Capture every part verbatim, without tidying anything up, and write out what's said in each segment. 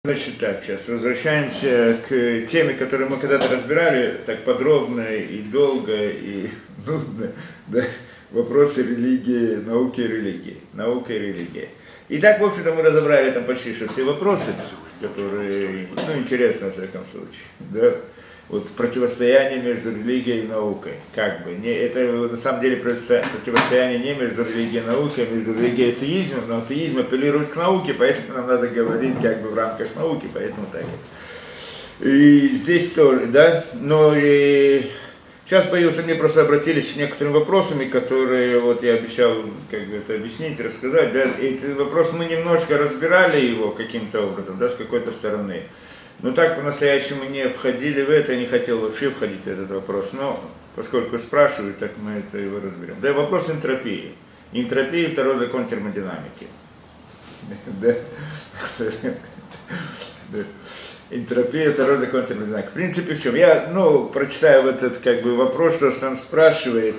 Значит так, сейчас возвращаемся к теме, которую мы когда-то разбирали, так подробно и долго, и нудно, да, вопросы религии, науки и религии, наука и религия. И так, в общем-то, мы разобрали там почти что все вопросы, которые, ну, интересны, во всяком случае, да, вот противостояние между религией и наукой, как бы, не, это на самом деле противостояние не между религией и наукой, а между религией и атеизмом, но атеизм апеллирует к науке, поэтому нам надо говорить как бы в рамках науки, поэтому так. И здесь тоже, да, но и сейчас появился, мне просто обратились к некоторым вопросами, которые вот я обещал как бы это объяснить, рассказать, да, и этот вопрос мы немножко разбирали его каким-то образом, да, с какой-то стороны. Но так по-настоящему не входили в это, я не хотел вообще входить в этот вопрос, но поскольку спрашивают, так мы это его разберем. Да, вопрос энтропии. Энтропия – второй закон термодинамики. Да. Энтропия – второй закон термодинамики. В принципе, в чем? Я, ну, прочитаю вот этот как бы вопрос, что он спрашивает,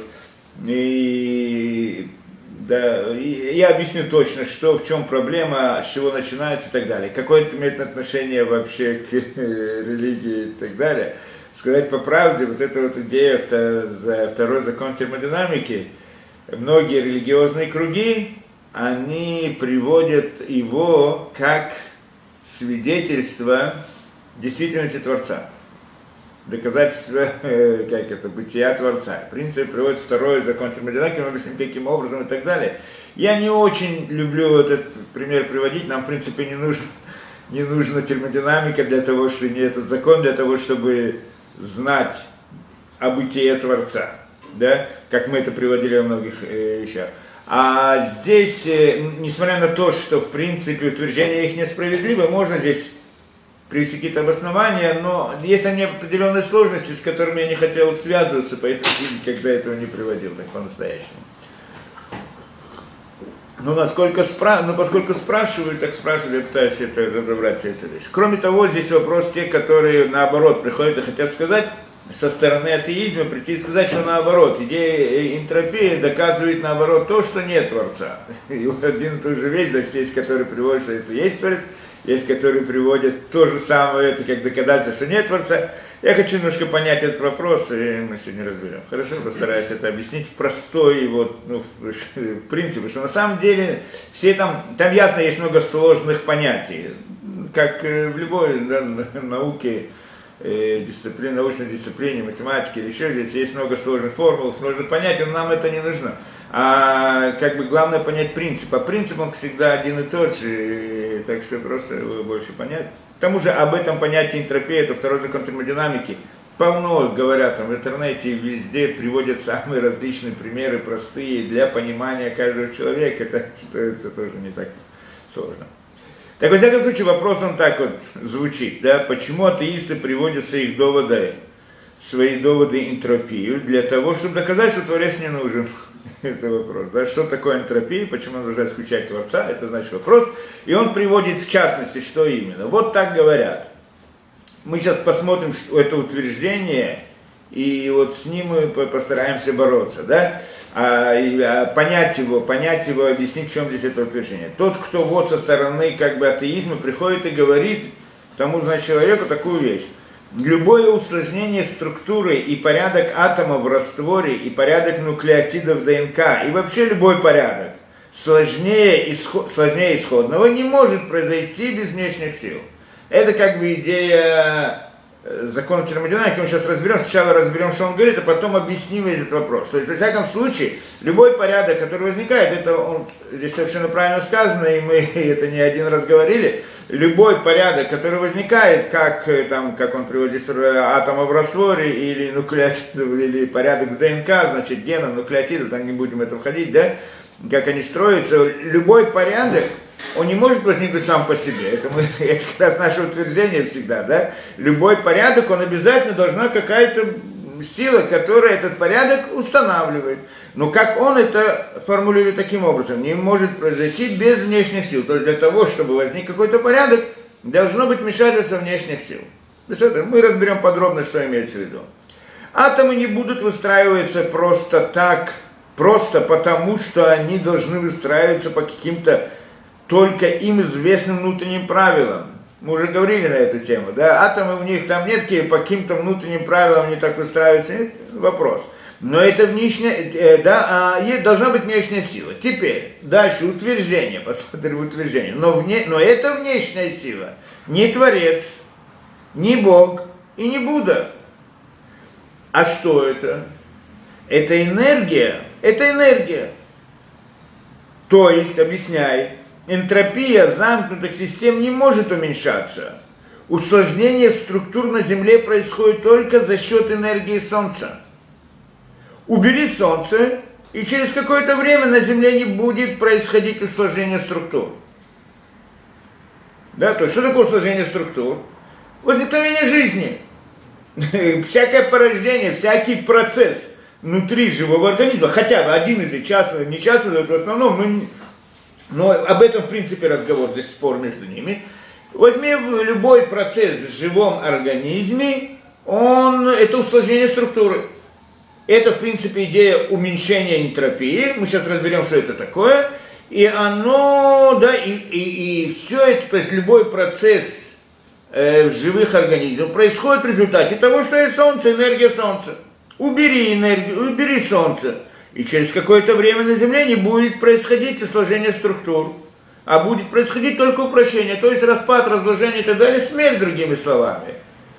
и да, и я объясню точно, что, в чем проблема, с чего начинается и так далее. Какое это имеет отношение вообще к религии и так далее. Сказать по правде, вот эта вот идея, второй закон термодинамики, многие религиозные круги, они приводят его как свидетельство действительности Творца. Доказательство, как это, бытия Творца. В принципе, приводит второй закон термодинамики, мы объясним, каким образом и так далее. Я не очень люблю этот пример приводить, нам, в принципе, не нужно, не нужна термодинамика для того, что не этот закон, для того, чтобы знать о бытие Творца, да, как мы это приводили во многих э, вещах. А здесь, э, несмотря на то, что, в принципе, утверждение их несправедливо, можно здесь привести какие-то обоснования, но есть они определенные сложности, с которыми я не хотел связываться, поэтому никогда этого не приводил так по-настоящему. Но насколько спра... ну, поскольку спрашивают, так спрашивали, я пытаюсь это разобрать, вся эта вещь. Кроме того, здесь вопрос те, которые наоборот приходят и хотят сказать, со стороны атеизма прийти и сказать, что наоборот, идея энтропии доказывает наоборот то, что нет Творца. И вот один и тот же вещь, значит, есть, который приводит, что это есть Творец, есть, которые приводят то же самое, это как доказательство, что нет Творца. Я хочу немножко понять этот вопрос, и мы сегодня разберем. Хорошо, постараюсь это объяснить в простой вот, ну, принципе, что на самом деле все там, там ясно есть много сложных понятий, как в любой, да, науке, э, дисциплине, научной дисциплине, математике или еще здесь есть много сложных формул, сложных понятий, но нам это не нужно. А как бы главное понять принцип, а принцип он всегда один и тот же, так что просто его больше понять. К тому же об этом понятии энтропии, это второй закон термодинамики, полно говорят там в интернете, везде приводят самые различные примеры, простые, для понимания каждого человека, так что это тоже не так сложно. Так, во всяком случае, вопрос он так вот звучит, да, почему атеисты приводят своих доводы, свои доводы энтропию, для того, чтобы доказать, что Творец не нужен. Это вопрос, да, что такое энтропия, почему нужно исключать Творца, это значит вопрос. И он приводит в частности, что именно. Вот так говорят. Мы сейчас посмотрим что это утверждение, и вот с ним мы постараемся бороться, да, а, и, а, понять его, понять его, объяснить, в чем здесь это утверждение. Тот, кто вот со стороны как бы атеизма приходит и говорит тому, значит, человеку такую вещь. Любое усложнение структуры и порядок атомов в растворе, и порядок нуклеотидов ДНК, и вообще любой порядок, сложнее, исход, сложнее исходного, не может произойти без внешних сил. Это как бы идея закона термодинамики, мы сейчас разберем, сначала разберем, что он говорит, а потом объясним этот вопрос. То есть, во всяком случае, любой порядок, который возникает, это он, здесь совершенно правильно сказано, и мы это не один раз говорили, любой порядок, который возникает, как, там, как он приводит атомы в растворе, или нуклеотидов, или порядок в ДНК, значит, генов, нуклеотидов, там не будем в это входить, да, как они строятся, любой порядок, он не может возникнуть сам по себе. Это, мы, это как раз наше утверждение всегда, да. Любой порядок, он обязательно должна какая-то сила, которая этот порядок устанавливает. Но как он это формулирует таким образом, не может произойти без внешних сил. То есть для того, чтобы возник какой-то порядок, должно быть вмешательство внешних сил. Мы разберем подробно, что имеется в виду. Атомы не будут выстраиваться просто так, просто потому, что они должны выстраиваться по каким-то только им известным внутренним правилам. Мы уже говорили на эту тему, да, атомы у них там нет, по каким-то внутренним правилам не так устраиваются, нет, вопрос. Но это внешняя, да, а, должна быть внешняя сила. Теперь, дальше утверждение, посмотрим утверждение. Но, вне, но это внешняя сила, не Творец, не Бог и не Будда. А что это? Это энергия, это энергия. То есть, объясняет, энтропия замкнутых систем не может уменьшаться. Усложнение структур на Земле происходит только за счет энергии Солнца. Убери Солнце, и через какое-то время на Земле не будет происходить усложнение структур. Да, то есть, что такое усложнение структур? Возникновение жизни. Всякое порождение, всякий процесс внутри живого организма, хотя бы один из них, часто, не часто, в основном, мы, но об этом, в принципе, разговор, здесь спор между ними. Возьми любой процесс в живом организме, он, это усложнение структуры. Это, в принципе, идея уменьшения энтропии. Мы сейчас разберем, что это такое. И оно, да, и, и, и все это, то есть любой процесс э, в живых организмах происходит в результате того, что есть Солнце, энергия Солнца. Убери энергию, убери Солнце. И через какое-то время на Земле не будет происходить усложнение структур, а будет происходить только упрощение, то есть распад, разложение и так далее, смерть, другими словами.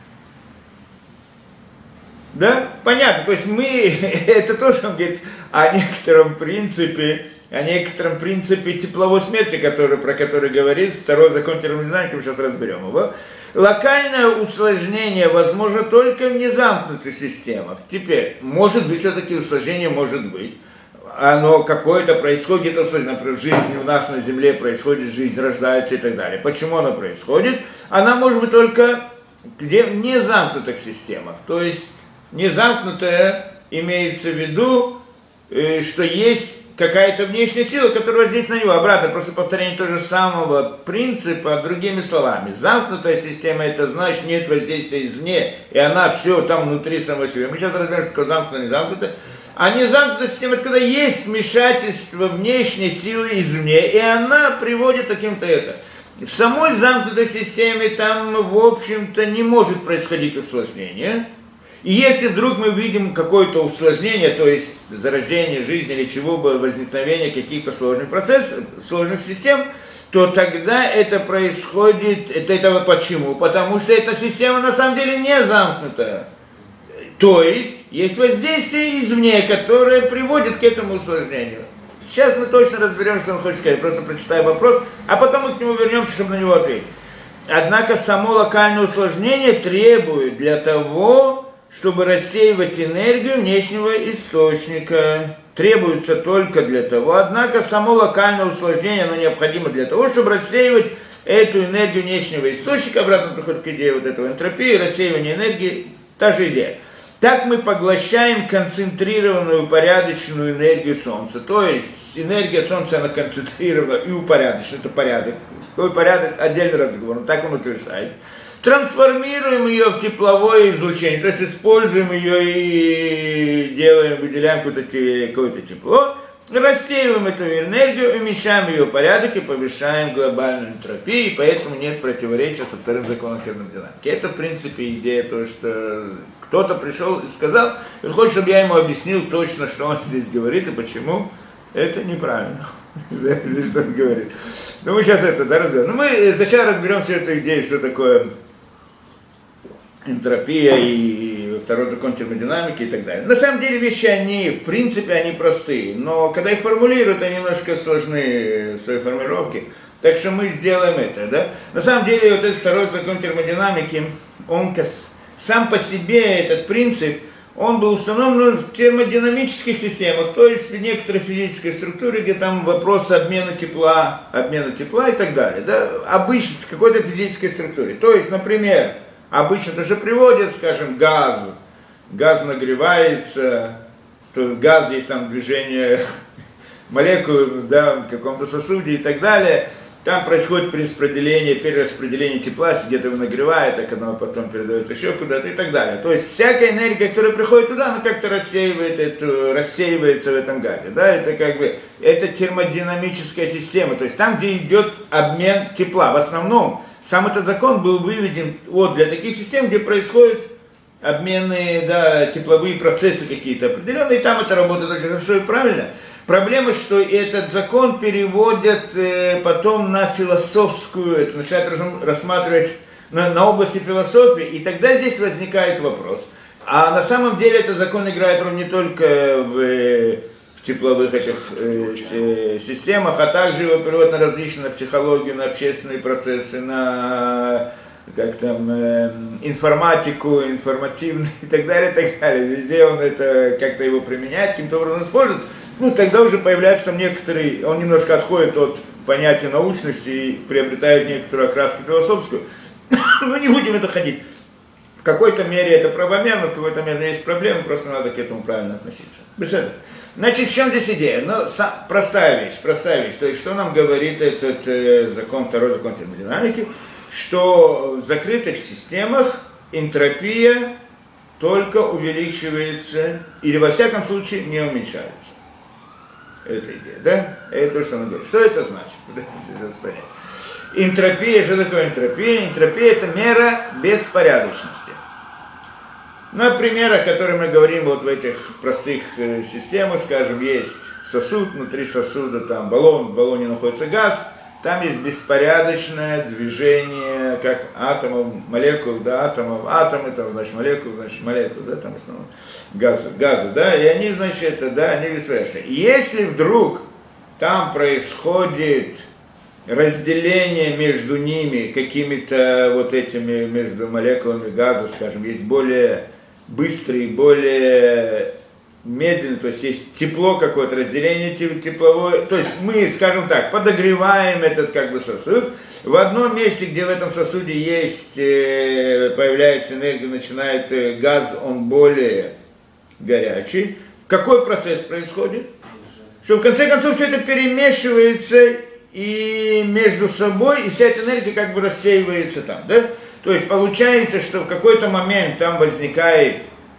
Да? Понятно. То есть мы, это тоже он говорит о некотором принципе, о некотором принципе тепловой смерти, который, про который говорит второй закон термодинамики, мы сейчас разберем его. Локальное усложнение возможно только в незамкнутых системах. Теперь, может быть, все-таки усложнение может быть. Оно какое-то происходит, где-то усложнение, например, жизнь у нас на Земле происходит, жизнь рождается и так далее. Почему она происходит? Она может быть только где в незамкнутых системах. То есть, незамкнутое имеется в виду, что есть какая-то внешняя сила, которая здесь на него. Обратно, просто повторение того же самого принципа, другими словами. Замкнутая система, это значит, нет воздействия извне, и она все там внутри самого себя. Мы сейчас разберем, что такое замкнутая, не замкнутая. А не замкнутая система, это когда есть вмешательство внешней силы извне, и она приводит к каким-то это. В самой замкнутой системе там, в общем-то, не может происходить усложнение. И если вдруг мы видим какое-то усложнение, то есть зарождение жизни или чего бы, возникновение каких-то сложных процессов, сложных систем, то тогда это происходит, это, это почему? Потому что эта система на самом деле не замкнутая. То есть есть воздействие извне, которое приводит к этому усложнению. Сейчас мы точно разберем, что он хочет сказать, просто прочитаю вопрос, а потом мы к нему вернемся, чтобы на него ответить. Однако само локальное усложнение требует для того, чтобы рассеивать энергию внешнего источника. Требуется только для того. Однако само локальное усложнение, оно необходимо для того, чтобы рассеивать эту энергию внешнего источника. Обратно приходит к идее вот этого энтропии, рассеивания энергии, та же идея. Так мы поглощаем концентрированную упорядоченную энергию Солнца. То есть энергия Солнца, она концентрирована и упорядочена, это порядок. Какой порядок? Отдельный разговор, но так он утверждает. Трансформируем ее в тепловое излучение, то есть используем ее и делаем, выделяем какое-то, какое-то тепло, рассеиваем эту энергию, уменьшаем ее порядок и повышаем глобальную энтропию, и поэтому нет противоречия со вторым законом термодинамики. Это, в принципе, идея, то, что кто-то пришел и сказал, он хочет, чтобы я ему объяснил точно, что он здесь говорит и почему. Это неправильно, что он говорит. Ну, мы сейчас это, да, разберем. Ну, мы сначала разберем всю эту идею, что такое энтропия и второй закон термодинамики и так далее. На самом деле вещи, они, в принципе, они простые, но когда их формулируют, они немножко сложны в своей формулировке. Так что мы сделаем это, да. На самом деле, вот этот второй закон термодинамики, он сам по себе, этот принцип, он был установлен в термодинамических системах, то есть в некоторой физической структуре, где там вопрос обмена тепла, обмена тепла и так далее, да, обычно в какой-то физической структуре. То есть, например, обычно тоже приводят, скажем, газ, газ нагревается, то газ, есть там движение молекул, да, в каком-то сосуде и так далее. Там происходит перераспределение, перераспределение тепла, где-то его нагревает, так оно потом передает еще куда-то и так далее. То есть всякая энергия, которая приходит туда, она как-то рассеивает эту, рассеивается в этом газе. Да? Это как бы, это термодинамическая система, то есть там, где идет обмен тепла. В основном сам этот закон был выведен вот для таких систем, где происходят обменные, да, тепловые процессы какие-то определенные, и там это работает очень хорошо и правильно. Проблема, что этот закон переводят э, потом на философскую, это начинают рассматривать на, на области философии, и тогда здесь возникает вопрос. А на самом деле этот закон играет роль не только в, в тепловых этих э, системах, а также его перевод на различные, на психологию, на общественные процессы, на как там, э, информатику, информативную и так далее, и так далее. Везде он это как-то его применяет, каким-то образом использует. Ну, тогда уже появляется там некоторый, он немножко отходит от понятия научности и приобретает некоторую окраску философскую. Ну, не будем это ходить. В какой-то мере это правомерно, в какой-то мере есть проблемы, просто надо к этому правильно относиться. Беседа. Значит, в чем здесь идея? Ну, сам, простая вещь, простая вещь. То есть, что нам говорит этот э, закон, второй закон термодинамики, что в закрытых системах энтропия только увеличивается, или во всяком случае не уменьшается. Это идея, да? Это то, что он говорит. Что это значит? Энтропия, что такое энтропия? Энтропия – это мера беспорядочности. Например, о которой мы говорим вот в этих простых э, системах, скажем, есть сосуд, внутри сосуда там баллон, в баллоне находится газ, там есть беспорядочное движение, как атомов, молекул, да, атомов, атомы, там, значит, молекул, значит, молекул, да, там в основном газы, газы, да, и они, значит, это, да, они беспорядочные. И если вдруг там происходит разделение между ними, какими-то вот этими, между молекулами газа, скажем, есть более быстрый, более медленно, то есть есть тепло какое-то, разделение тепловое, то есть мы, скажем так, подогреваем этот как бы сосуд, в одном месте, где в этом сосуде есть, появляется энергия, начинает газ, он более горячий. Какой процесс происходит? Что в конце концов все это перемешивается и между собой, и вся эта энергия как бы рассеивается там, да? То есть получается, что в какой-то момент там возникает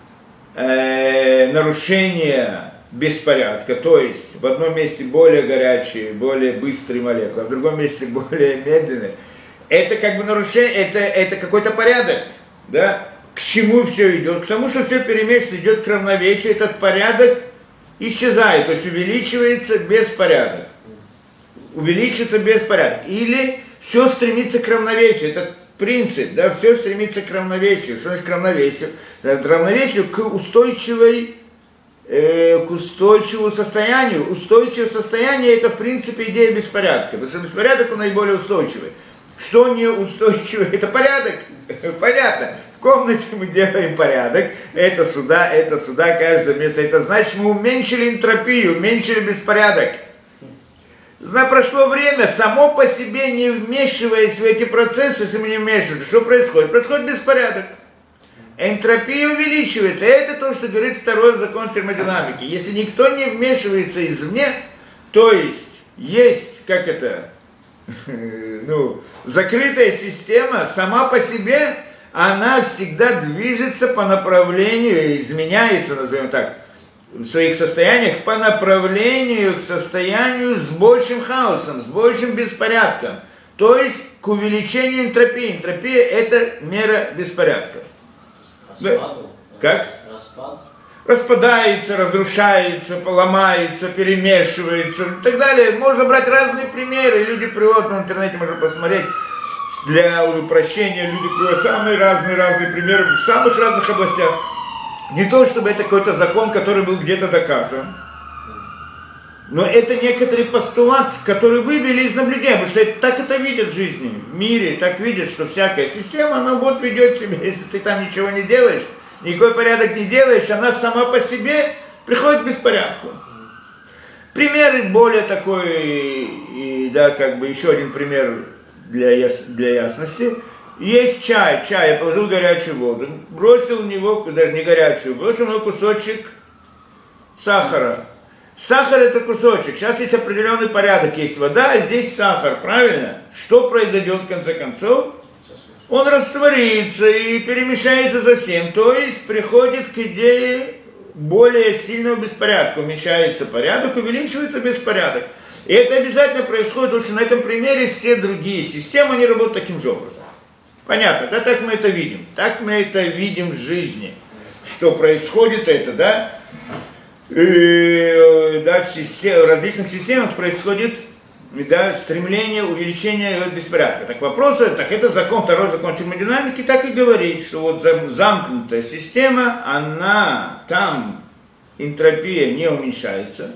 э, нарушение беспорядка, то есть в одном месте более горячие, более быстрые молекулы, а в другом месте более медленные. Это как бы нарушение, это, это какой-то порядок, да? К чему все идет? К тому, что все перемешивается, идет к равновесию, этот порядок исчезает, то есть увеличивается беспорядок. Увеличится беспорядок. Или все стремится к равновесию. Это принцип, да, все стремится к равновесию. Что значит к равновесию? К равновесию, к устойчивой, э, к устойчивому состоянию. Устойчивое состояние – это в принципе идея беспорядка. Потому что беспорядок он наиболее устойчивый. Что неустойчивое? Это порядок. Понятно. В комнате мы делаем порядок. Это сюда, это сюда, каждое место. Это значит, мы уменьшили энтропию, уменьшили беспорядок. Зна, прошло время, само по себе не вмешиваясь в эти процессы, если мы не вмешиваемся, что происходит? Происходит беспорядок. Энтропия увеличивается. Это то, что говорит второй закон термодинамики. Если никто не вмешивается извне, то есть есть, как это, ну, закрытая система, сама по себе, она всегда движется по направлению, изменяется, назовем так, в своих состояниях по направлению к состоянию с большим хаосом, с большим беспорядком, то есть к увеличению энтропии. Энтропия – это мера беспорядка. Распаду? Как? Распад? Распадается, разрушается, поломается, перемешивается и так далее. Можно брать разные примеры, люди приводят в интернете, можно посмотреть. Для упрощения люди приводят самые разные-разные примеры в самых разных областях. Не то, чтобы это какой-то закон, который был где-то доказан, но это некоторый постулат, который вывели из наблюдения, потому что это, так это видят в жизни, в мире, так видят, что всякая система, она вот ведет себя, если ты там ничего не делаешь, никакой порядок не делаешь, она сама по себе приходит к беспорядку. Пример более такой, и, да, как бы еще один пример для, яс, для ясности. Есть чай, чай, я положил горячую воду, бросил в него, даже не горячую, бросил в него кусочек сахара. Сахар это кусочек, сейчас есть определенный порядок, есть вода, а здесь сахар, правильно? Что произойдет в конце концов? Он растворится и перемешается совсем, то есть приходит к идее более сильного беспорядка, уменьшается порядок, увеличивается беспорядок. И это обязательно происходит, потому что на этом примере все другие системы, они работают таким же образом. Понятно, да, так мы это видим. Так мы это видим в жизни. Что происходит это, да? И, да, в, систем, в различных системах происходит, да, стремление увеличения беспорядка. Так вопрос, так это закон, второй закон термодинамики так и говорит, что вот замкнутая система, она, там энтропия не уменьшается,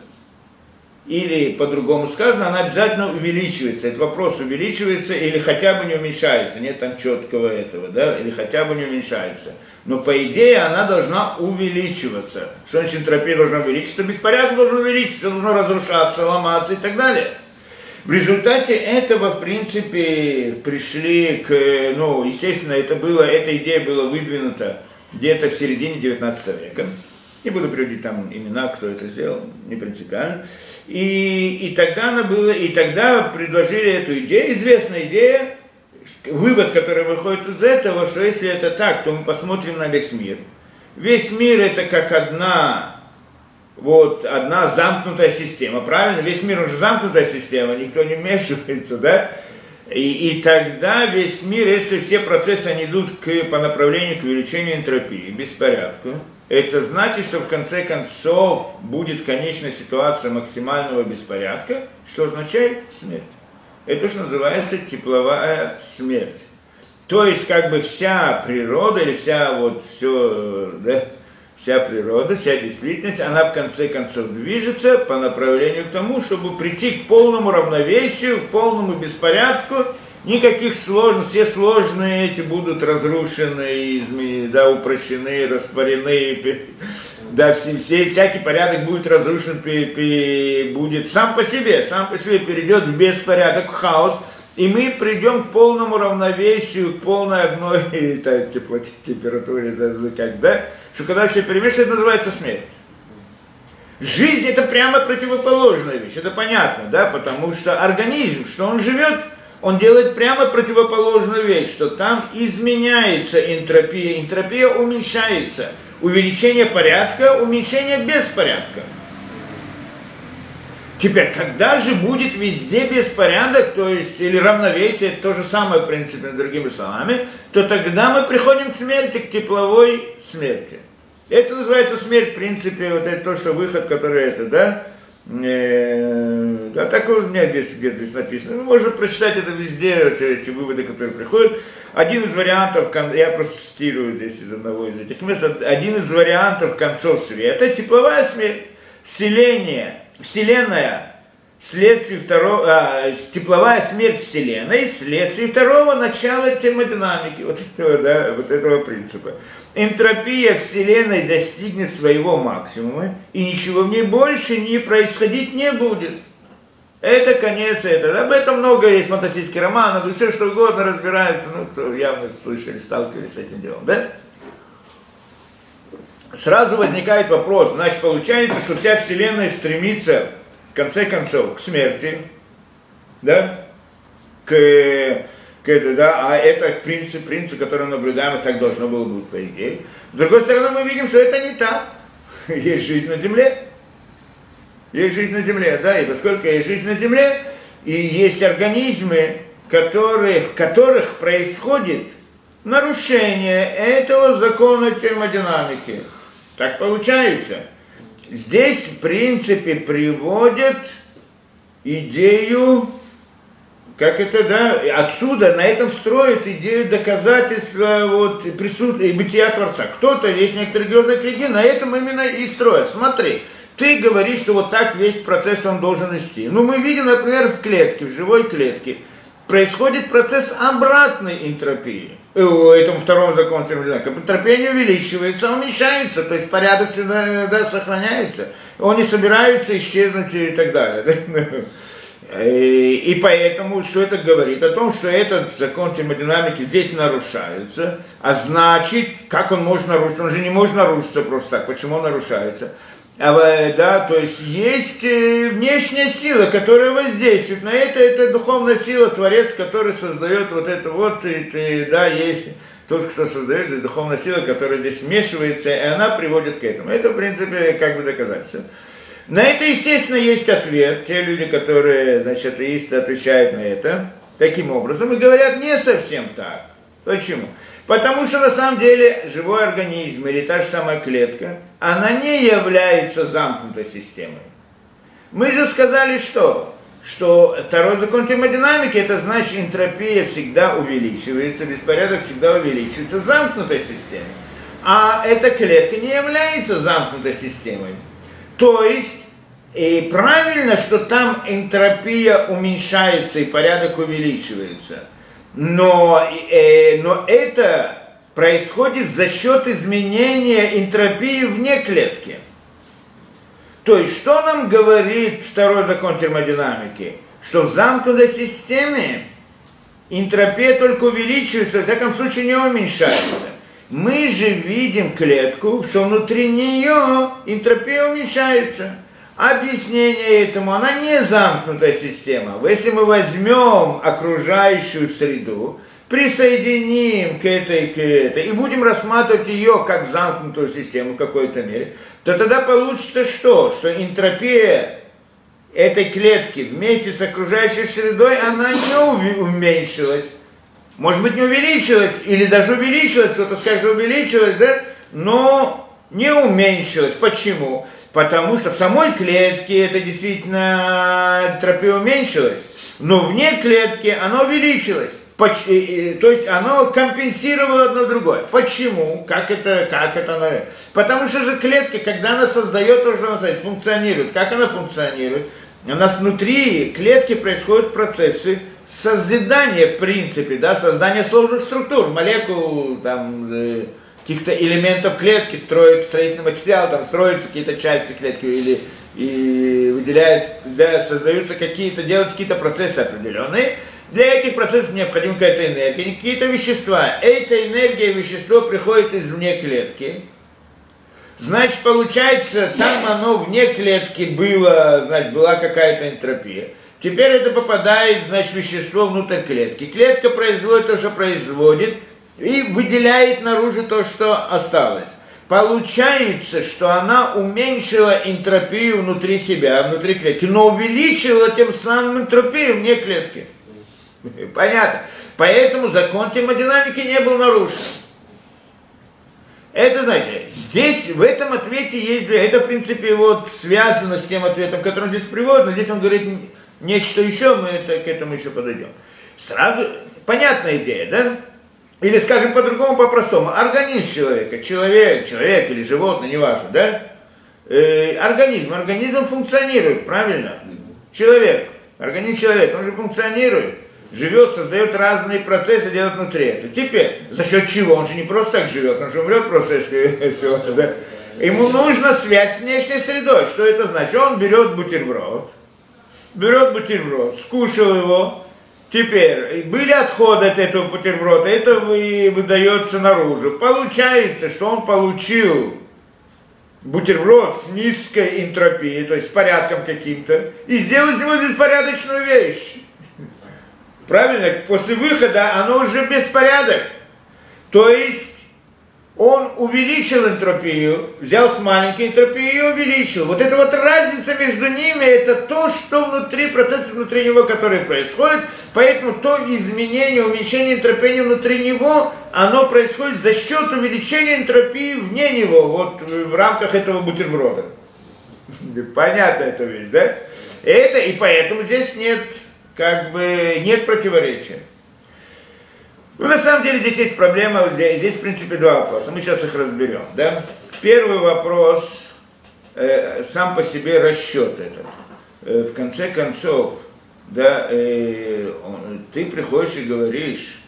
или по-другому сказано, она обязательно увеличивается. Этот вопрос увеличивается или хотя бы не уменьшается. Нет там четкого этого, да, или хотя бы не уменьшается. Но по идее она должна увеличиваться. Что значит энтропия должна увеличиться? Беспорядок должен увеличиться, должно разрушаться, ломаться и так далее. В результате этого, в принципе, пришли к, ну, естественно, это было, эта идея была выдвинута где-то в середине девятнадцатого века. Не буду приводить там имена, кто это сделал, не принципиально. И, и тогда она была, и тогда предложили эту идею, известная идея, вывод, который выходит из этого, что если это так, то мы посмотрим на весь мир. Весь мир это как одна, вот, одна замкнутая система, правильно? Весь мир уже замкнутая система, никто не вмешивается, да? И, и тогда весь мир, если все процессы они идут к, по направлению к увеличению энтропии, беспорядку, это значит, что в конце концов будет конечная ситуация максимального беспорядка, что означает смерть. Это что называется тепловая смерть. То есть как бы вся природа или вся вот все, да, вся природа, вся действительность, она в конце концов движется по направлению к тому, чтобы прийти к полному равновесию, к полному беспорядку. Никаких сложностей, все сложные эти будут разрушены, изменены, да, упрощены, растворены, да, все, все, всякий порядок будет разрушен, пи, пи, будет сам по себе, сам по себе перейдет в беспорядок, в хаос, и мы придем к полному равновесию, к полной одной так, теплоте, температуре, да, как, да, что когда все перемешано, это называется смерть. Жизнь это прямо противоположная вещь, это понятно, да, потому что организм, что он живет, он делает прямо противоположную вещь, что там изменяется энтропия, энтропия уменьшается, увеличение порядка, уменьшение беспорядка. Теперь, когда же будет везде беспорядок, то есть, или равновесие, то же самое, в принципе, другими словами, то тогда мы приходим к смерти, к тепловой смерти. Это называется смерть, в принципе, вот это то, что выход, который это, да, Э, да, так у меня здесь где-то здесь написано. Можно прочитать это везде, эти, эти выводы, которые приходят. Один из вариантов, я просто цитирую здесь из одного из этих мест, один из вариантов концов света – тепловая смерть, вселение, вселенная, вследствие второго, а, тепловая смерть вселенной вследствие второго начала термодинамики, вот этого, да, вот этого принципа. Энтропия Вселенной достигнет своего максимума, и ничего в ней больше не происходить не будет. Это конец этого. Об этом много есть, фантастический роман, это все что угодно разбирается, ну, кто явно слышали, сталкивались с этим делом, да? Сразу возникает вопрос, значит, получается, что вся Вселенная стремится, в конце концов, к смерти, да, к... Это, да, а это принцип, принцип, который мы наблюдаем, и так должно было быть, по идее. С другой стороны, мы видим, что это не так. Есть жизнь на Земле. Есть жизнь на Земле, да, и поскольку есть жизнь на Земле, и есть организмы, которые, в которых происходит нарушение этого закона термодинамики. Так получается. Здесь, в принципе, приводят идею, как это, да, отсюда на этом строят идею доказательства вот, присутствия и бытия Творца. Кто-то, есть некоторые религиозные книги, на этом именно и строят. Смотри, ты говоришь, что вот так весь процесс он должен идти. Ну, мы видим, например, в клетке, в живой клетке, происходит процесс обратной энтропии. В этом втором законе термодинамики. Энтропия не увеличивается, а уменьшается, то есть порядок всегда, да, сохраняется. Он не собирается исчезнуть и так далее. И поэтому, что это говорит? О том, что этот закон термодинамики здесь нарушается, а значит, как он может нарушиться? Он же не может нарушиться просто так. Почему он нарушается? А, да, то есть есть внешняя сила, которая воздействует на это, это духовная сила, Творец, который создает вот это вот, и, и, да, есть тот, кто создает, здесь духовная сила, которая здесь вмешивается, и она приводит к этому. Это, в принципе, как бы доказательство. На это, естественно, есть ответ. Те люди, которые, значит, атеисты, отвечают на это таким образом и говорят, не совсем так. Почему? Потому что на самом деле живой организм или та же самая клетка, она не является замкнутой системой. Мы же сказали, что? Что второй закон термодинамики, это значит, энтропия всегда увеличивается, беспорядок всегда увеличивается в замкнутой системе. А эта клетка не является замкнутой системой. То есть, и правильно, что там энтропия уменьшается и порядок увеличивается. Но, э, но это происходит за счет изменения энтропии вне клетки. То есть, что нам говорит второй закон термодинамики? Что в замкнутой системе энтропия только увеличивается, во всяком случае не уменьшается. Мы же видим клетку, что внутри нее энтропия уменьшается. Объяснение этому, она не замкнутая система. Если мы возьмем окружающую среду, присоединим к этой, к этой и будем рассматривать ее как замкнутую систему в какой-то мере, то тогда получится что? Что энтропия этой клетки вместе с окружающей средой, она не уменьшилась. Может быть, не увеличилась, или даже увеличилась, кто-то скажет, что увеличилась, да? Но не уменьшилась. Почему? Потому что в самой клетке это действительно энтропия уменьшилась, но вне клетки она увеличилась. То есть оно компенсировало одно другое. Почему? Как это, как это? Потому что же клетка, когда она создает то, что она создает, функционирует. Как она функционирует? У нас внутри клетки происходят процессы созидания, в принципе, да, создания сложных структур, молекул, там, каких-то элементов клетки, строят строительный материал, там строятся какие-то части клетки или и выделяют, да, создаются какие-то, делают какие-то процессы определенные. Для этих процессов необходима какая-то энергия, какие-то вещества. Эта энергия, вещество приходит извне клетки. Значит, получается, там оно вне клетки было, значит, была какая-то энтропия. Теперь это попадает, значит, вещество внутрь клетки. Клетка производит то, что производит, и выделяет наружу то, что осталось. Получается, что она уменьшила энтропию внутри себя, внутри клетки, но увеличила тем самым энтропию вне клетки. Понятно. Поэтому закон термодинамики не был нарушен. Это значит, здесь в этом ответе есть, это в принципе вот связано с тем ответом, который он здесь приводит, но здесь он говорит нечто еще, мы это, к этому еще подойдем. Сразу, понятная идея, да? Или скажем по-другому, по-простому, организм человека, человек, человек или животное, неважно, да? Э, организм, организм функционирует, правильно? Человек, организм человека, он же функционирует. Живет, создает разные процессы, делает внутри этого. Теперь, за счет чего? Он же не просто так живет, он же умрет просто, если, если он, да? Ему нужна связь с внешней средой. Что это значит? Он берет бутерброд, берет бутерброд, скушал его, теперь были отходы от этого бутерброда, это выдается наружу. Получается, что он получил бутерброд с низкой энтропией, то есть с порядком каким-то, и сделал из него беспорядочную вещь. Правильно? После выхода оно уже беспорядок. То есть он увеличил энтропию, взял с маленькой энтропией и увеличил. Вот эта вот разница между ними, это то, что внутри, процессы внутри него, которые происходят. Поэтому то изменение, уменьшение энтропии внутри него, оно происходит за счет увеличения энтропии вне него, вот в рамках этого бутерброда. Понятно эта вещь, да? Это, и поэтому здесь нет... как бы нет противоречия. Ну, на самом деле здесь есть проблема, здесь в принципе два вопроса, мы сейчас их разберем. Да? Первый вопрос, э, сам по себе расчет этот. Э, в конце концов, да, э, он, ты приходишь и говоришь,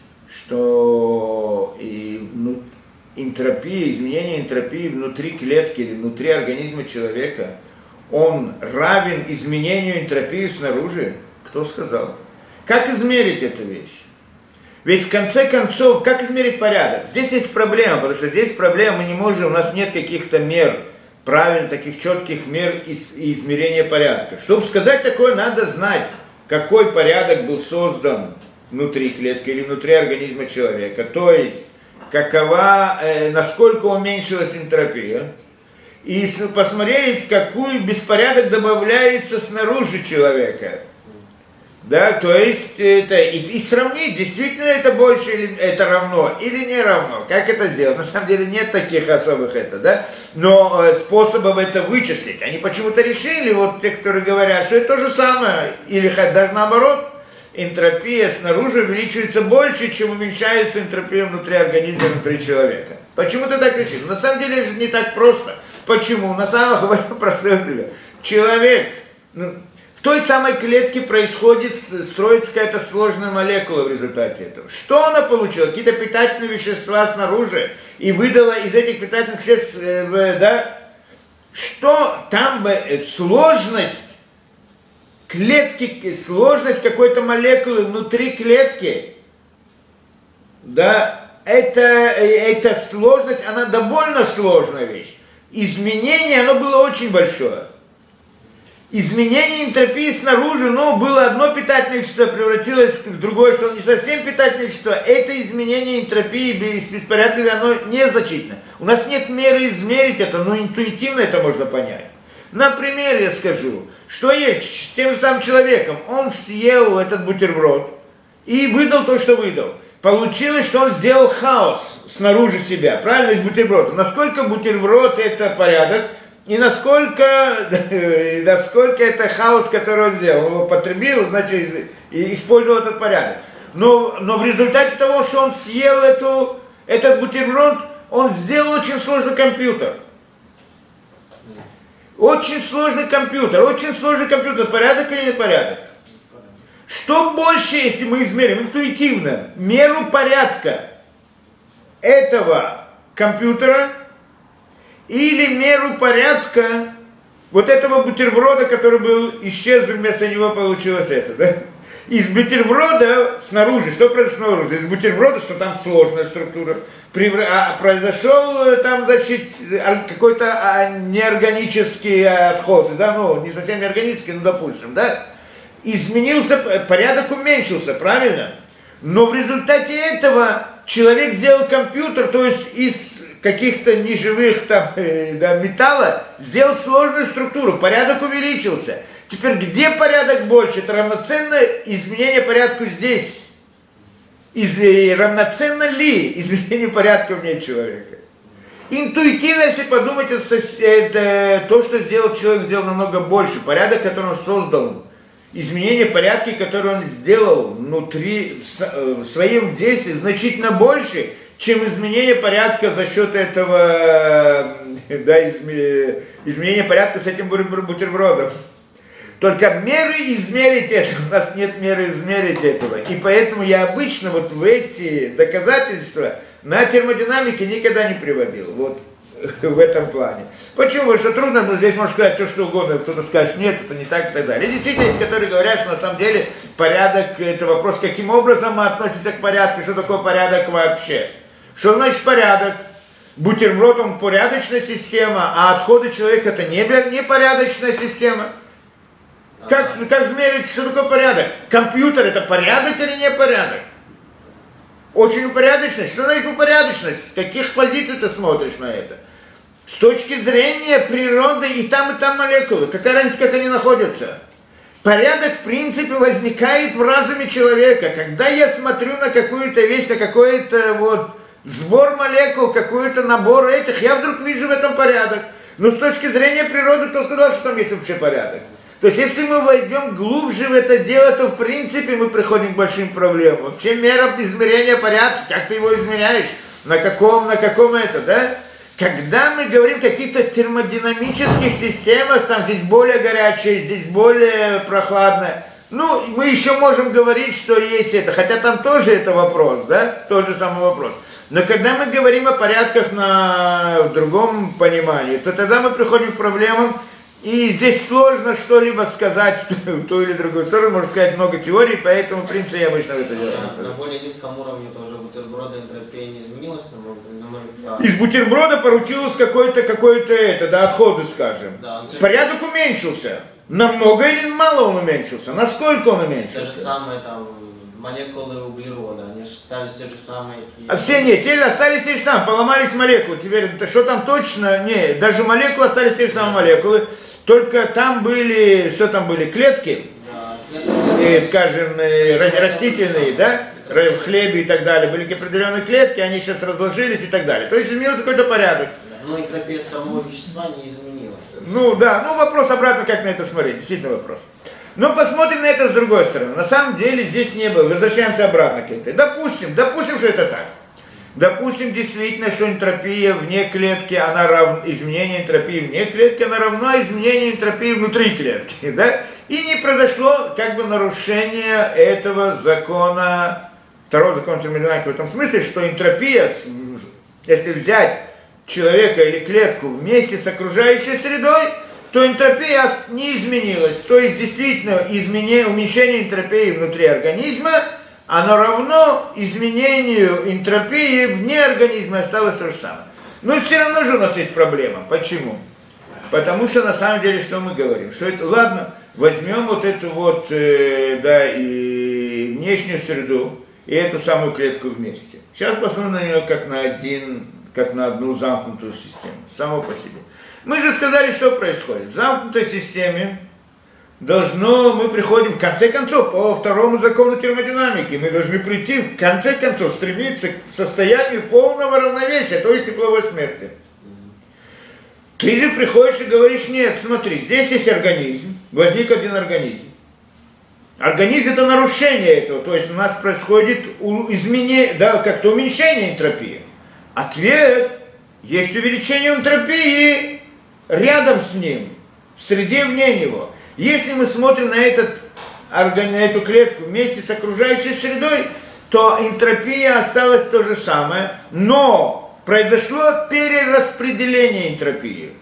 что и, ну, энтропия, изменение энтропии внутри клетки или внутри организма человека, он равен изменению энтропии снаружи. Кто сказал? Как измерить эту вещь? Ведь в конце концов, как измерить порядок? Здесь есть проблема, потому что здесь проблема, мы не можем, у нас нет каких-то мер, правильно, таких четких мер измерения порядка. Чтобы сказать такое, надо знать, какой порядок был создан внутри клетки или внутри организма человека. То есть, какова, э, насколько уменьшилась энтропия. и посмотреть, какой беспорядок добавляется снаружи человека. Да, то есть это и, и сравнить, действительно это больше или это равно или не равно, как это сделать. На самом деле нет таких особых это, да, но э, способов это вычислить. Они почему-то решили, вот те, которые говорят, что это то же самое, или хоть даже наоборот, энтропия снаружи увеличивается больше, чем уменьшается энтропия внутри организма, внутри человека. Почему-то так решили. На самом деле это не так просто. Почему? На самом деле простой пример. Человек, ну, в той самой клетке происходит, строится какая-то сложная молекула в результате этого. Что она получила? Какие-то питательные вещества снаружи и выдала из этих питательных веществ, э, да, что там э, сложность клетки, сложность какой-то молекулы внутри клетки, да, это, эта сложность, она довольно сложная вещь. Изменение, оно было очень большое. Изменение энтропии снаружи, ну, было одно питательное вещество, превратилось в другое, что не совсем питательное вещество. Это изменение энтропии без беспорядка, оно незначительно. У нас нет меры измерить это, но интуитивно это можно понять. Например, я скажу, что есть с тем же самым человеком, он съел этот бутерброд и выдал то, что выдал. Получилось, что он сделал хаос снаружи себя, правильно, из бутерброда. Насколько бутерброд это порядок, и насколько, насколько это хаос, который он сделал. Он его потребил, значит, использовал этот порядок. Но, но в результате того, что он съел эту, этот бутерброд, он сделал очень сложный компьютер. Очень сложный компьютер, очень сложный компьютер. Порядок или непорядок? Что больше, если мы измерим интуитивно меру порядка этого компьютера или меру порядка вот этого бутерброда, который был исчез, вместо него получилось это, да? Из бутерброда снаружи, что произошло снаружи? Из бутерброда, что там сложная структура, произошел там, значит, какой-то неорганический отход, да, ну, не совсем неорганический, ну, допустим, да? Изменился, порядок уменьшился, правильно? Но в результате этого человек сделал компьютер, то есть из каких-то неживых там, да, металла, сделал сложную структуру, порядок увеличился. Теперь где порядок больше? Это равноценно изменение порядку здесь. Из, равноценно ли изменению порядка вне человека? Интуитивно, если подумать, это, это то, что сделал человек, сделал намного больше. Порядок, который он создал, изменение порядка, который он сделал внутри, в своем действии, значительно больше, чем изменение порядка за счет этого, да, изменения порядка с этим бутербродом. Только меры измерить это, у нас нет меры измерить этого. И поэтому я обычно вот в эти доказательства на термодинамике никогда не приводил. Вот в этом плане. Почему? Потому что трудно, но здесь можно сказать все, что угодно. Кто-то скажет, нет, это не так и так далее. И действительно есть, которые говорят, что на самом деле порядок, это вопрос, каким образом мы относимся к порядку, что такое порядок вообще. Что значит порядок? Бутерброд, он порядочная система, а отходы человека это не непорядочная система. Как, как измерить, что такое порядок? Компьютер это порядок или не порядок? Очень упорядоченность. Что значит упорядоченность? С каких позиций ты смотришь на это? С точки зрения природы и там, и там молекулы. Какая разница, как они находятся? Порядок, в принципе, возникает в разуме человека. Когда я смотрю на какую-то вещь, на какой-то вот сбор молекул, какой-то набор этих, я вдруг вижу в этом порядок. Но с точки зрения природы, кто сказал, что там есть вообще порядок? То есть, если мы войдем глубже в это дело, то, в принципе, мы приходим к большим проблемам. Вообще, мера измерения порядка, как ты его измеряешь, на каком, на каком это, да? Когда мы говорим о каких-то термодинамических системах, там здесь более горячее, здесь более прохладное, ну, мы еще можем говорить, что есть это, хотя там тоже это вопрос, да, тот же самый вопрос. Но когда мы говорим о порядках на, в другом понимании, то тогда мы приходим к проблемам, и здесь сложно что-либо сказать в ту или другую сторону, можно сказать много теорий, поэтому, в принципе, я обычно это делаю. На, на более низком уровне тоже бутерброда энтропия не изменилась? На, на... Из бутерброда получилось какой-то, какой-то это, да, отходы, скажем. Да, порядок уменьшился. Намного или мало он уменьшился? Насколько он уменьшился? То же самое там молекулы углерода, они же остались те же самые. А все нет, те остались те же самые, поломались молекулы. Теперь, что там точно? Не, даже молекулы остались те же самые молекулы. Только там были, что там были, клетки, Да, и, скажем, растительные, да, в хлебе и так далее, были определенные клетки, они сейчас разложились и так далее. То есть изменился какой-то порядок. но энтропия самого вещества не изменилась. Ну да, ну вопрос обратно, как на это смотреть, действительно вопрос. Но посмотрим на это с другой стороны. На самом деле здесь не было, возвращаемся обратно к этой. Допустим, допустим, что это так. Допустим, действительно, что энтропия вне клетки, она равна, изменение энтропии вне клетки, она равна изменению энтропии внутри клетки, да? И не произошло как бы нарушение этого закона, второго закона термодинамики в этом смысле, что энтропия, если взять человека или клетку вместе с окружающей средой, то энтропия не изменилась. То есть действительно изменение, уменьшение энтропии внутри организма, оно равно изменению энтропии вне организма, осталось то же самое. Но все равно же у нас есть проблема. Почему? Потому что на самом деле что мы говорим? Что это, ладно, возьмем вот эту вот, э, да, и внешнюю среду, и эту самую клетку вместе. Сейчас посмотрим на нее как на один, как на одну замкнутую систему, само по себе. Мы же сказали, что происходит. В замкнутой системе должно, мы приходим, в конце концов, по второму закону термодинамики, мы должны прийти, в конце концов, стремиться к состоянию полного равновесия, то есть тепловой смерти. Ты же приходишь и говоришь, нет, смотри, здесь есть организм, возник один организм. Организм это нарушение этого, то есть у нас происходит изменение, да, как-то уменьшение энтропии. Ответ, есть увеличение энтропии рядом с ним, в среде вне него. Если мы смотрим на, этот, на эту клетку вместе с окружающей средой, то энтропия осталась то же самое, но произошло перераспределение энтропии.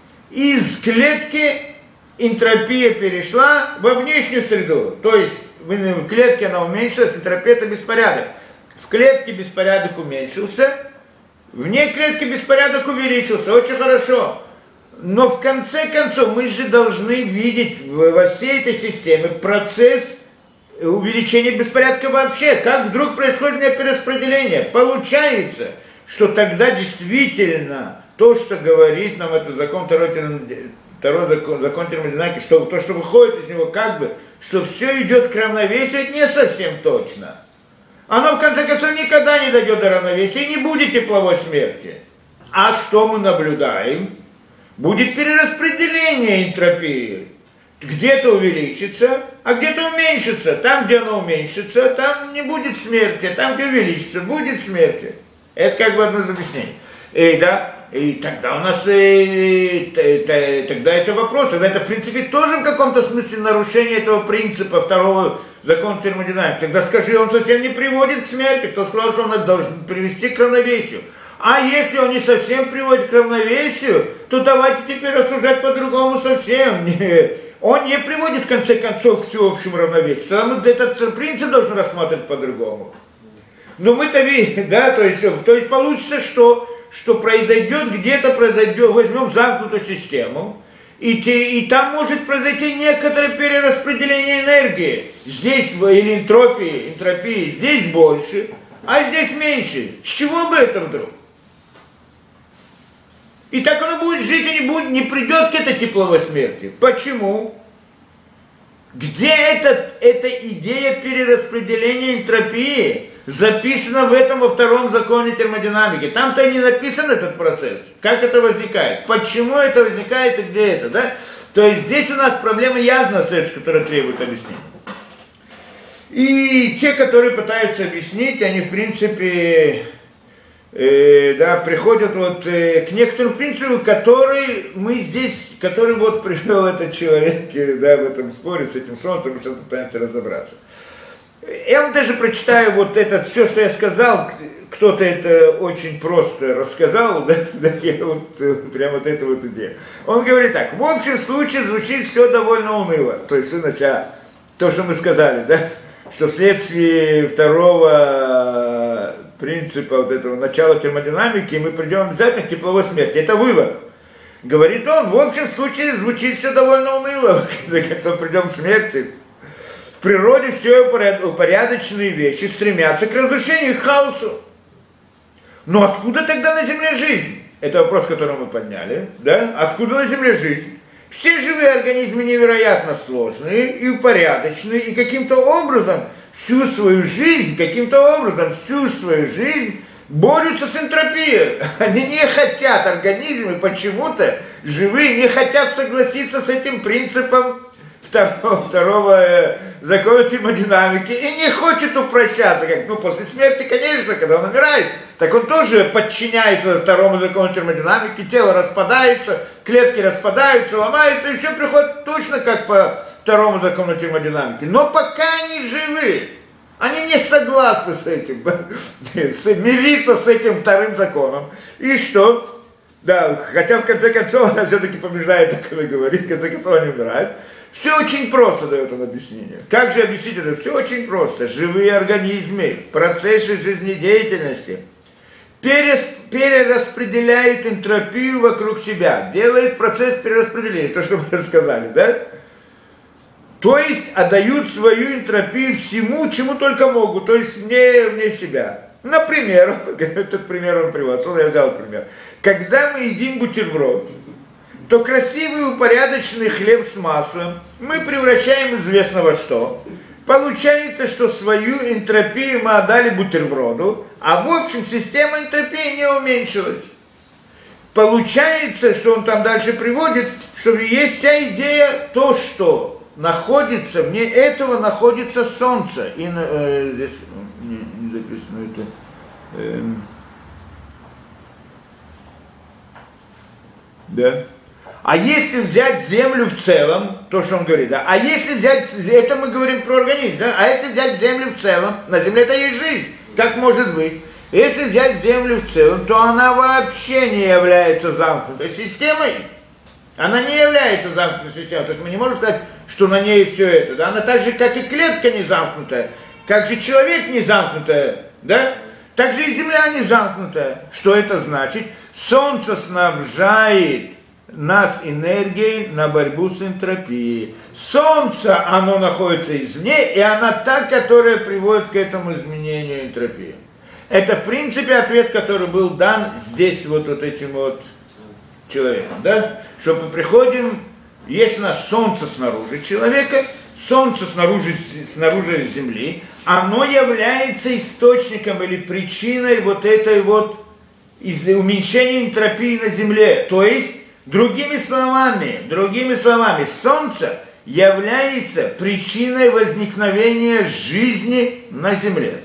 Из клетки энтропия перешла во внешнюю среду, то есть в клетке она уменьшилась, энтропия это беспорядок. В клетке беспорядок уменьшился, вне клетки беспорядок увеличился, очень хорошо. Но в конце концов мы же должны видеть во всей этой системе процесс увеличения беспорядка вообще. Как вдруг происходит перераспределение? Получается, что тогда действительно то, что говорит нам это закон второй, второй закон, закон термодинамики, что то, что выходит из него, как бы, что все идет к равновесию, это не совсем точно. Оно в конце концов никогда не дойдет до равновесия и не будет тепловой смерти. А что мы наблюдаем? Будет перераспределение энтропии. Где-то увеличится, а где-то уменьшится. Там, где оно уменьшится, там не будет смерти. Там, где увеличится, будет смерти. Это как бы одно из объяснений. И, да, и тогда у нас, и, и, тогда это вопрос, тогда это в принципе тоже в каком-то смысле нарушение этого принципа второго закона термодинамики. Тогда скажи, он совсем не приводит к смерти. Кто сказал, что он должен привести к равновесию? А если он не совсем приводит к равновесию, то давайте теперь рассуждать по-другому совсем. Он не приводит в конце концов к всеобщему равновесию. Тогда мы этот принцип должны рассматривать по-другому. Но мы-то видим, да, то есть, то есть получится, что, что произойдет, где-то произойдет, возьмем замкнутую систему, и, те, и там может произойти некоторое перераспределение энергии. Здесь, или энтропии, энтропии, здесь больше, а здесь меньше. С чего бы это вдруг? И так оно будет жить и не, будет, не придет к этой тепловой смерти. Почему? Где этот, эта идея перераспределения энтропии записана в этом во втором законе термодинамики? Там-то не написан этот процесс. Как это возникает? Почему это возникает и где это? Да? То есть здесь у нас проблема явно следующая, которая требует объяснения. И те, которые пытаются объяснить, они в принципе э, да, приходят вот, э, к некоторым принципам, которые мы здесь, который вот привел этот человек э, да, в этом споре с этим солнцем, мы сейчас пытаемся разобраться. Я вам даже прочитаю вот это, все, что я сказал, кто-то это очень просто рассказал, да, да, я вот э, прям вот эту вот идею. Он говорит так, в общем случае звучит все довольно уныло, то есть сначала то, что мы сказали, да, что вследствие второго принципа вот этого начала термодинамики мы придем обязательно к тепловой смерти. Это вывод. Говорит он, в общем случае звучит все довольно уныло, в конце концов придем к смерти. природе все упорядоченные вещи стремятся к разрушению и к хаосу. Но откуда тогда на земле жизнь? Это вопрос, который мы подняли. Да? Откуда на земле жизнь? Все живые организмы невероятно сложные и упорядоченные, и каким-то образом всю свою жизнь, каким-то образом всю свою жизнь борются с энтропией. Они не хотят, организмы почему-то живые не хотят согласиться с этим принципом второго, второго закона термодинамики и не хочет упрощаться. Как, ну, после смерти, конечно, когда он умирает, так он тоже подчиняется второму закону термодинамики, тело распадается, клетки распадаются, ломаются, и все приходит точно как по второму закону термодинамики. Но пока они живы, они не согласны с этим, мириться с этим вторым законом. И что? Да, хотя в конце концов она все-таки побеждает, так и говорит, в конце концов они умирают. Все очень просто дает он объяснение. Как же объяснить это? Все очень просто. Живые организмы, процессы жизнедеятельности перес, перераспределяют энтропию вокруг себя, делает процесс перераспределения, то, что мы рассказали, да? То есть отдают свою энтропию всему, чему только могут, то есть вне, вне себя. Например, этот пример он приводит, я взял пример. Когда мы едим бутерброд, то красивый упорядоченный хлеб с маслом мы превращаем известно во что. Получается, что свою энтропию мы отдали бутерброду, а в общем система энтропии не уменьшилась. Получается, что он там дальше приводит, что есть вся идея то, что находится, вне этого находится солнце. И э, здесь не, не записано это. Э, да. А если взять землю в целом, то, что он говорит, да, а если взять, это мы говорим про организм, да, а если взять землю в целом, на земле-то есть жизнь, как может быть? Если взять землю в целом, то она вообще не является замкнутой системой, она не является замкнутой системой, то есть мы не можем сказать, что на ней все это, да, она так же, как и клетка не замкнутая, как же человек не замкнутая, да, так же и земля не замкнутая. Что это значит? Солнце снабжает нас энергией на борьбу с энтропией. Солнце, оно находится извне, и она та, которая приводит к этому изменению энтропии. Это, в принципе, ответ, который был дан здесь вот, вот этим вот человеком, да? Что мы приходим, есть у нас солнце снаружи человека, солнце снаружи, снаружи земли, оно является источником или причиной вот этой вот уменьшения энтропии на земле, то есть Другими словами, другими словами, Солнце является причиной возникновения жизни на Земле.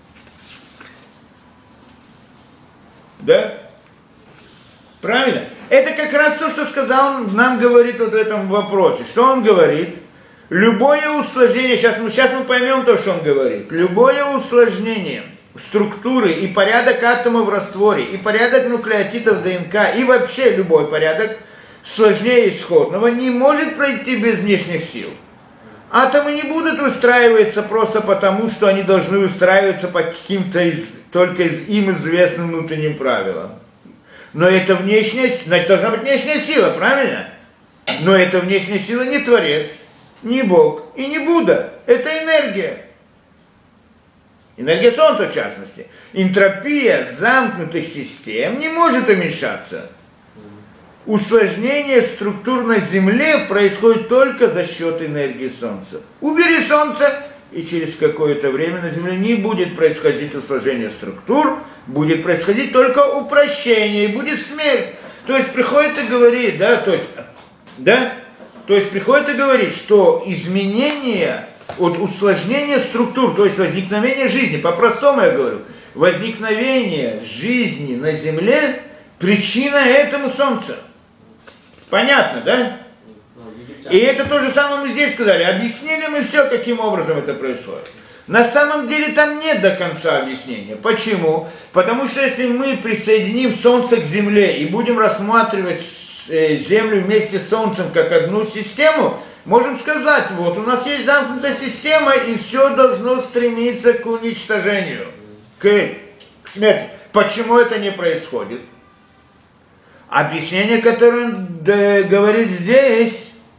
Да? Правильно? Это как раз то, что сказал, нам говорит вот в этом вопросе. Что он говорит? Любое усложнение, сейчас мы, сейчас мы поймем то, что он говорит. Любое усложнение структуры и порядок атомов в растворе, и порядок нуклеотидов ДНК, и вообще любой порядок сложнее исходного не может пройти без внешних сил. Атомы не будут выстраиваться просто потому, что они должны выстраиваться по каким-то из, только из, им известным внутренним правилам. Но это внешняя, значит, должна быть внешняя сила, правильно? Но эта внешняя сила не Творец, не Бог и не Будда. Это энергия. Энергия Солнца, в частности. Энтропия замкнутых систем не может уменьшаться. Усложнение структур на Земле происходит только за счет энергии Солнца. Убери Солнце, и через какое-то время на Земле не будет происходить усложнение структур, будет происходить только упрощение, и будет смерть. То есть приходит и говорит, да, то есть, да, то есть приходит и говорит, что изменение от усложнения структур, то есть возникновение жизни, по-простому я говорю, возникновение жизни на Земле, причина этому Солнце. Понятно, да? И это то же самое мы здесь сказали. Объяснили мы все, каким образом это происходит. На самом деле там нет до конца объяснения. Почему? Потому что если мы присоединим Солнце к Земле и будем рассматривать Землю вместе с Солнцем как одну систему, можем сказать, вот у нас есть замкнутая система, и все должно стремиться к уничтожению, к, к смерти. Почему это не происходит? Объяснение, которое он говорит здесь,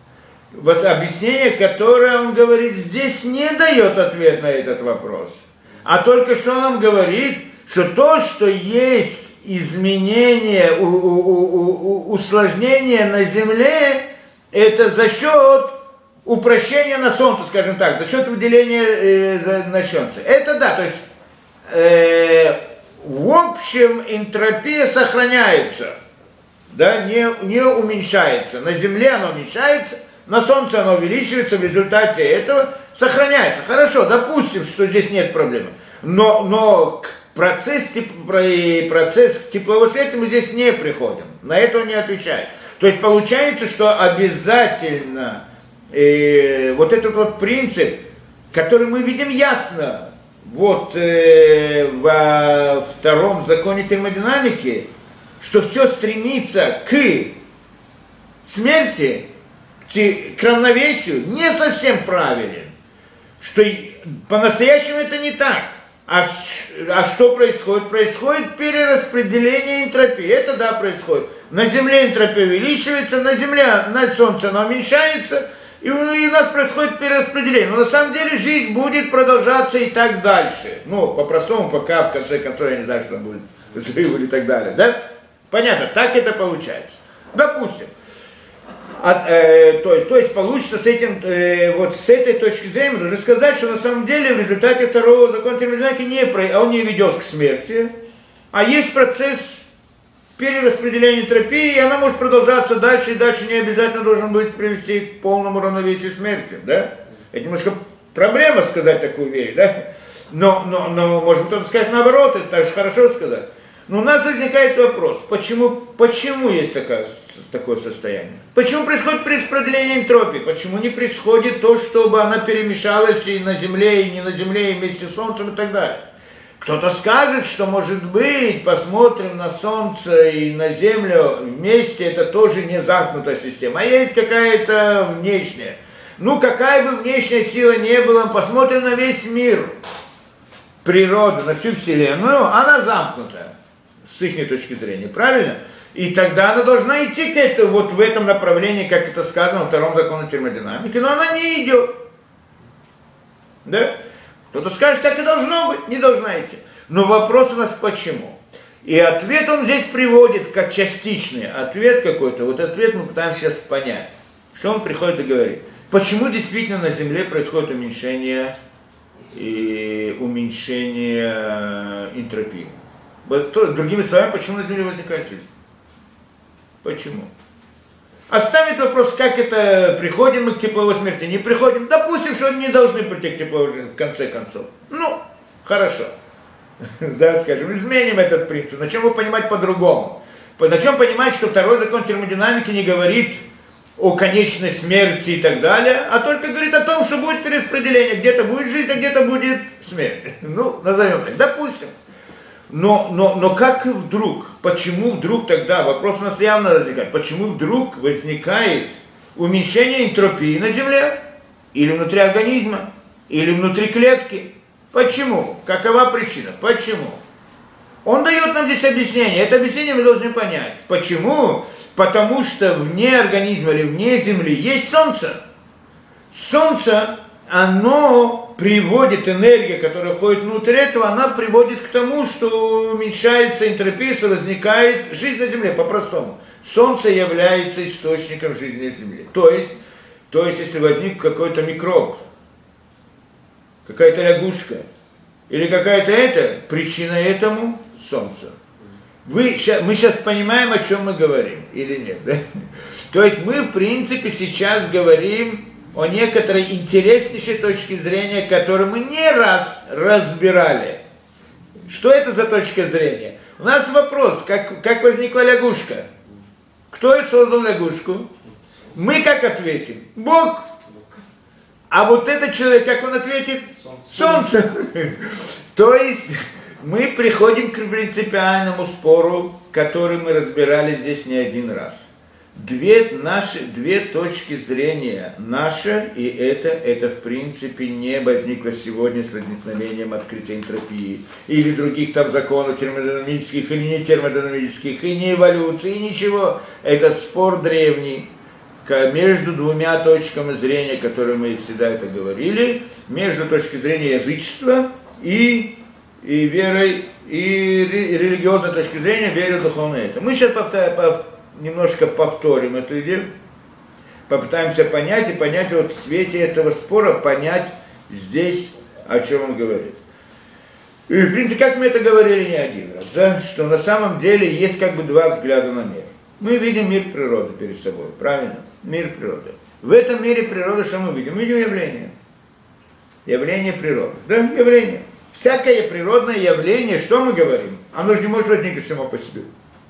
Вот объяснение, которое он говорит здесь, не дает ответ на этот вопрос. А только что он нам говорит, что то, что есть изменение, у, у, у, у, усложнение на Земле, это за счет упрощения на Солнце, скажем так, за счет выделения э, на Солнце. Это да, то есть э, в общем энтропия сохраняется, да, не, не уменьшается. На Земле она уменьшается, на Солнце она увеличивается, в результате этого сохраняется. Хорошо, допустим, что здесь нет проблемы. Но, но процесс, процесс теплового света мы здесь не приходим. На это он не отвечает. То есть получается, что обязательно э, вот этот вот принцип, который мы видим ясно вот э, во втором законе термодинамики, что все стремится к смерти, к равновесию, не совсем правилен. Что по-настоящему это не так. А, а что происходит? Происходит перераспределение энтропии. Это да, происходит. На Земле энтропия увеличивается, на Земле, на Солнце она уменьшается, и, и у нас происходит перераспределение. Но на самом деле жизнь будет продолжаться и так дальше. Ну, по-простому, пока, в конце концов, я не знаю, что там будет, взрыв или так далее. Да? Понятно, так это получается. Допустим. От, э, то, есть, то есть получится с этим, э, вот с этой точки зрения, мы должны сказать, что на самом деле в результате второго закона термодинамики не, он не ведет к смерти, а есть процесс перераспределения энтропии, и она может продолжаться дальше, и дальше не обязательно должен быть привести к полному равновесию смерти. Да? Это немножко проблема сказать такую вещь, да? но, но, но может кто-то скажет наоборот, это так же хорошо сказать. Но у нас возникает вопрос, почему, почему есть такая, такое состояние? Почему происходит перераспределение энтропии? Почему не происходит то, чтобы она перемешалась и на Земле, и не на Земле, и вместе с Солнцем и так далее? Кто-то скажет, что может быть, посмотрим на Солнце и на Землю вместе, это тоже не замкнутая система, а есть какая-то внешняя. Ну, какая бы внешняя сила ни была, посмотрим на весь мир, природу, на всю Вселенную, она замкнутая. С их точки зрения, правильно? И тогда она должна идти к этому, вот в этом направлении, как это сказано во втором законе термодинамики, но она не идет. Да? Кто-то скажет, так и должно быть, не должна идти. Но вопрос у нас почему? И ответ он здесь приводит как частичный ответ какой-то. Вот ответ мы пытаемся сейчас понять. Что он приходит и говорит? Почему действительно на Земле происходит уменьшение, и уменьшение энтропии? Другими словами, почему на Земле возникает жизнь? Почему? Оставить вопрос, как это, приходим мы к тепловой смерти, не приходим. Допустим, что не должны прийти к тепловой жизни, в конце концов. Ну, хорошо. Да, скажем, изменим этот принцип. Начнем его понимать по-другому. Начнем понимать, что второй закон термодинамики не говорит о конечной смерти и так далее, а только говорит о том, что будет перераспределение. Где-то будет жизнь, а где-то будет смерть. Ну, назовем так. Допустим. Но, но, но как вдруг, почему вдруг тогда, вопрос у нас явно возникает, почему вдруг возникает уменьшение энтропии на Земле, или внутри организма, или внутри клетки? Почему? Какова причина? Почему? Он дает нам здесь объяснение, это объяснение мы должны понять. Почему? Потому что вне организма или вне Земли есть Солнце. Солнце, оно приводит, энергия, которая ходит внутрь этого, она приводит к тому, что уменьшается энтропия, возникает жизнь на Земле, по-простому. Солнце является источником жизни на Земле. То есть, то есть если возник какой-то микроб, какая-то лягушка, или какая-то это, причина этому Солнце. Вы, мы сейчас понимаем, о чем мы говорим, или нет, да? То есть мы, в принципе, сейчас говорим о некоторой интереснейшей точке зрения, которую мы не раз разбирали. Что это за точка зрения? У нас вопрос, как, как возникла лягушка? Кто и создал лягушку? Мы как ответим? Бог. А вот этот человек, как он ответит? Солнце. То есть мы приходим к принципиальному спору, который мы разбирали здесь не один раз. Две, наши, две точки зрения, наша и это, это в принципе не возникло сегодня с возникновением открытой энтропии или других там законов термодинамических или не термодинамических, и не эволюции, и ничего. Этот спор древний, между двумя точками зрения, которые мы всегда это говорили, между точки зрения язычества и, и верой, и религиозной точки зрения, верой в духовное. Это. Мы сейчас повтор, немножко повторим эту идею, попытаемся понять и понять вот в свете этого спора, понять здесь, о чем он говорит. И, в принципе, как мы это говорили не один раз, да, что на самом деле есть как бы два взгляда на мир. Мы видим мир природы перед собой, правильно? Мир природы. В этом мире природы что мы видим? Мы видим явление. Явление природы. Да, явление. Всякое природное явление, что мы говорим? Оно же не может возникнуть само по себе.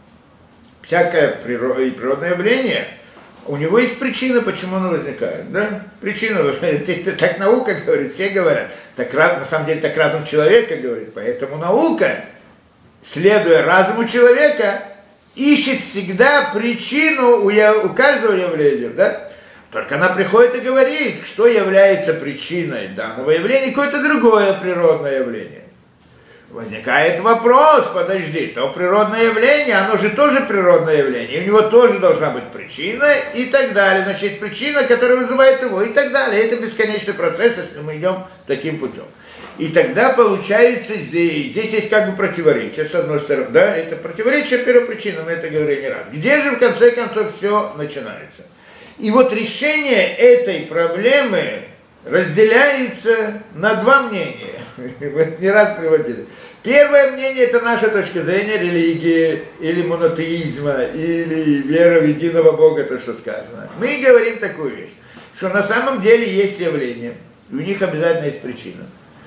Всякое природное явление, у него есть причина, почему оно возникает. Да? Причина, так наука говорит, все говорят. Так, на самом деле так разум человека говорит. Поэтому наука, следуя разуму человека, ищет всегда причину у, я, у каждого явления, да? Только она приходит и говорит, что является причиной данного явления, какое-то другое природное явление. Возникает вопрос, подожди, то природное явление, оно же тоже природное явление, и у него тоже должна быть причина и так далее. Значит, причина, которая вызывает его и так далее. Это бесконечный процесс, если мы идем таким путем. И тогда получается, здесь, здесь есть как бы противоречие, с одной стороны, да, это противоречие первопричины, мы это говорили не раз. Где же в конце концов все начинается? И вот решение этой проблемы разделяется на два мнения. Мы не раз приводили. Первое мнение – это наша точка зрения религии, или монотеизма, или веры в единого Бога, то, что сказано. Мы говорим такую вещь, что на самом деле есть явление, и у них обязательно есть причина.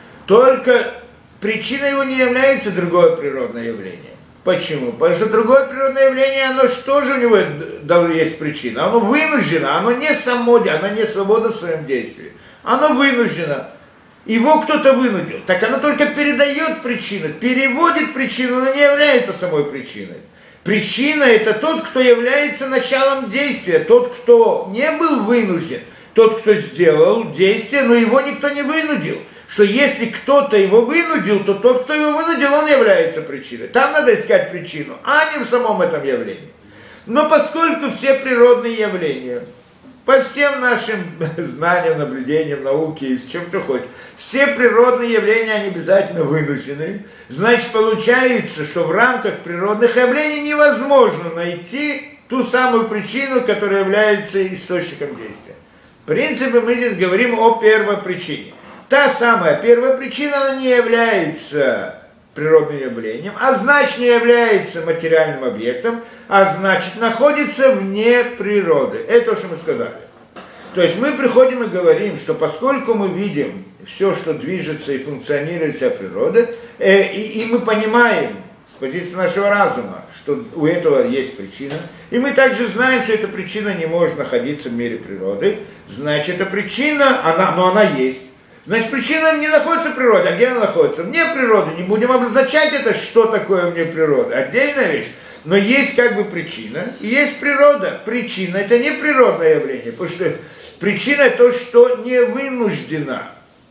Только причиной его не является другое природное явление. Почему? Потому что другое природное явление, оно что же у него есть причина? Оно вынуждено, оно не само, оно не свободно в своем действии. Оно вынуждено. Его кто-то вынудил. Так оно только передает причину, переводит причину, но не является самой причиной. Причина – это тот, кто является началом действия, тот, кто не был вынужден, тот, кто сделал действие, но его никто не вынудил. Что если кто-то его вынудил, то тот, кто его вынудил, он является причиной. Там надо искать причину, а не в самом этом явлении. Но поскольку все природные явления, по всем нашим знаниям, наблюдениям, науке и с чем ты хочешь, все природные явления, они обязательно вынуждены, значит, получается, что в рамках природных явлений невозможно найти ту самую причину, которая является источником действия. В принципе, мы здесь говорим о первопричине. Та самая первая причина, она не является природным явлением, а значит не является материальным объектом, а значит находится вне природы. Это то, что мы сказали. То есть мы приходим и говорим, что поскольку мы видим все, что движется и функционирует вся природа, э, и, и мы понимаем с позиции нашего разума, что у этого есть причина, и мы также знаем, что эта причина не может находиться в мире природы, значит эта причина, она, но она есть. Значит, причина не находится в природе. А где она находится? Вне природы. Не будем обозначать это, что такое вне природы. Отдельная вещь. Но есть как бы причина и есть природа. Причина – это не природное явление, потому что причина – это то, что не вынуждено.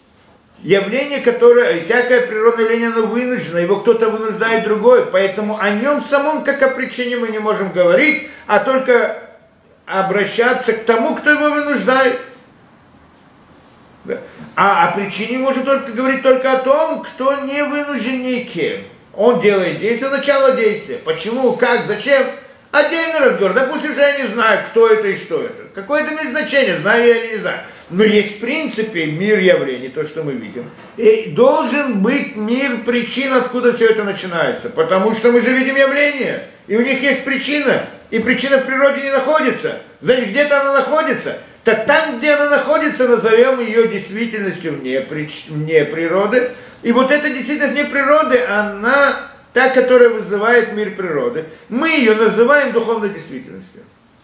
Явление, которое, всякое природное явление, оно вынуждено, его кто-то вынуждает другой, поэтому о нем самом, как о причине, мы не можем говорить, а только обращаться к тому, кто его вынуждает. Да. А о причине можно только говорить только о том, кто не вынужден никем. Он делает действие, начало действия. Почему, как, зачем? Отдельный разговор. Допустим, что я не знаю, кто это и что это. Какое это имеет значение, знаю я или не знаю. Но есть в принципе мир явлений, то, что мы видим. И должен быть мир причин, откуда все это начинается. Потому что мы же видим явления, и у них есть причина. И причина в природе не находится. Значит, где-то она находится. Так там, где она находится, назовем ее действительностью вне, вне природы. И вот эта действительность вне природы, она та, которая вызывает мир природы. Мы ее называем духовной действительностью.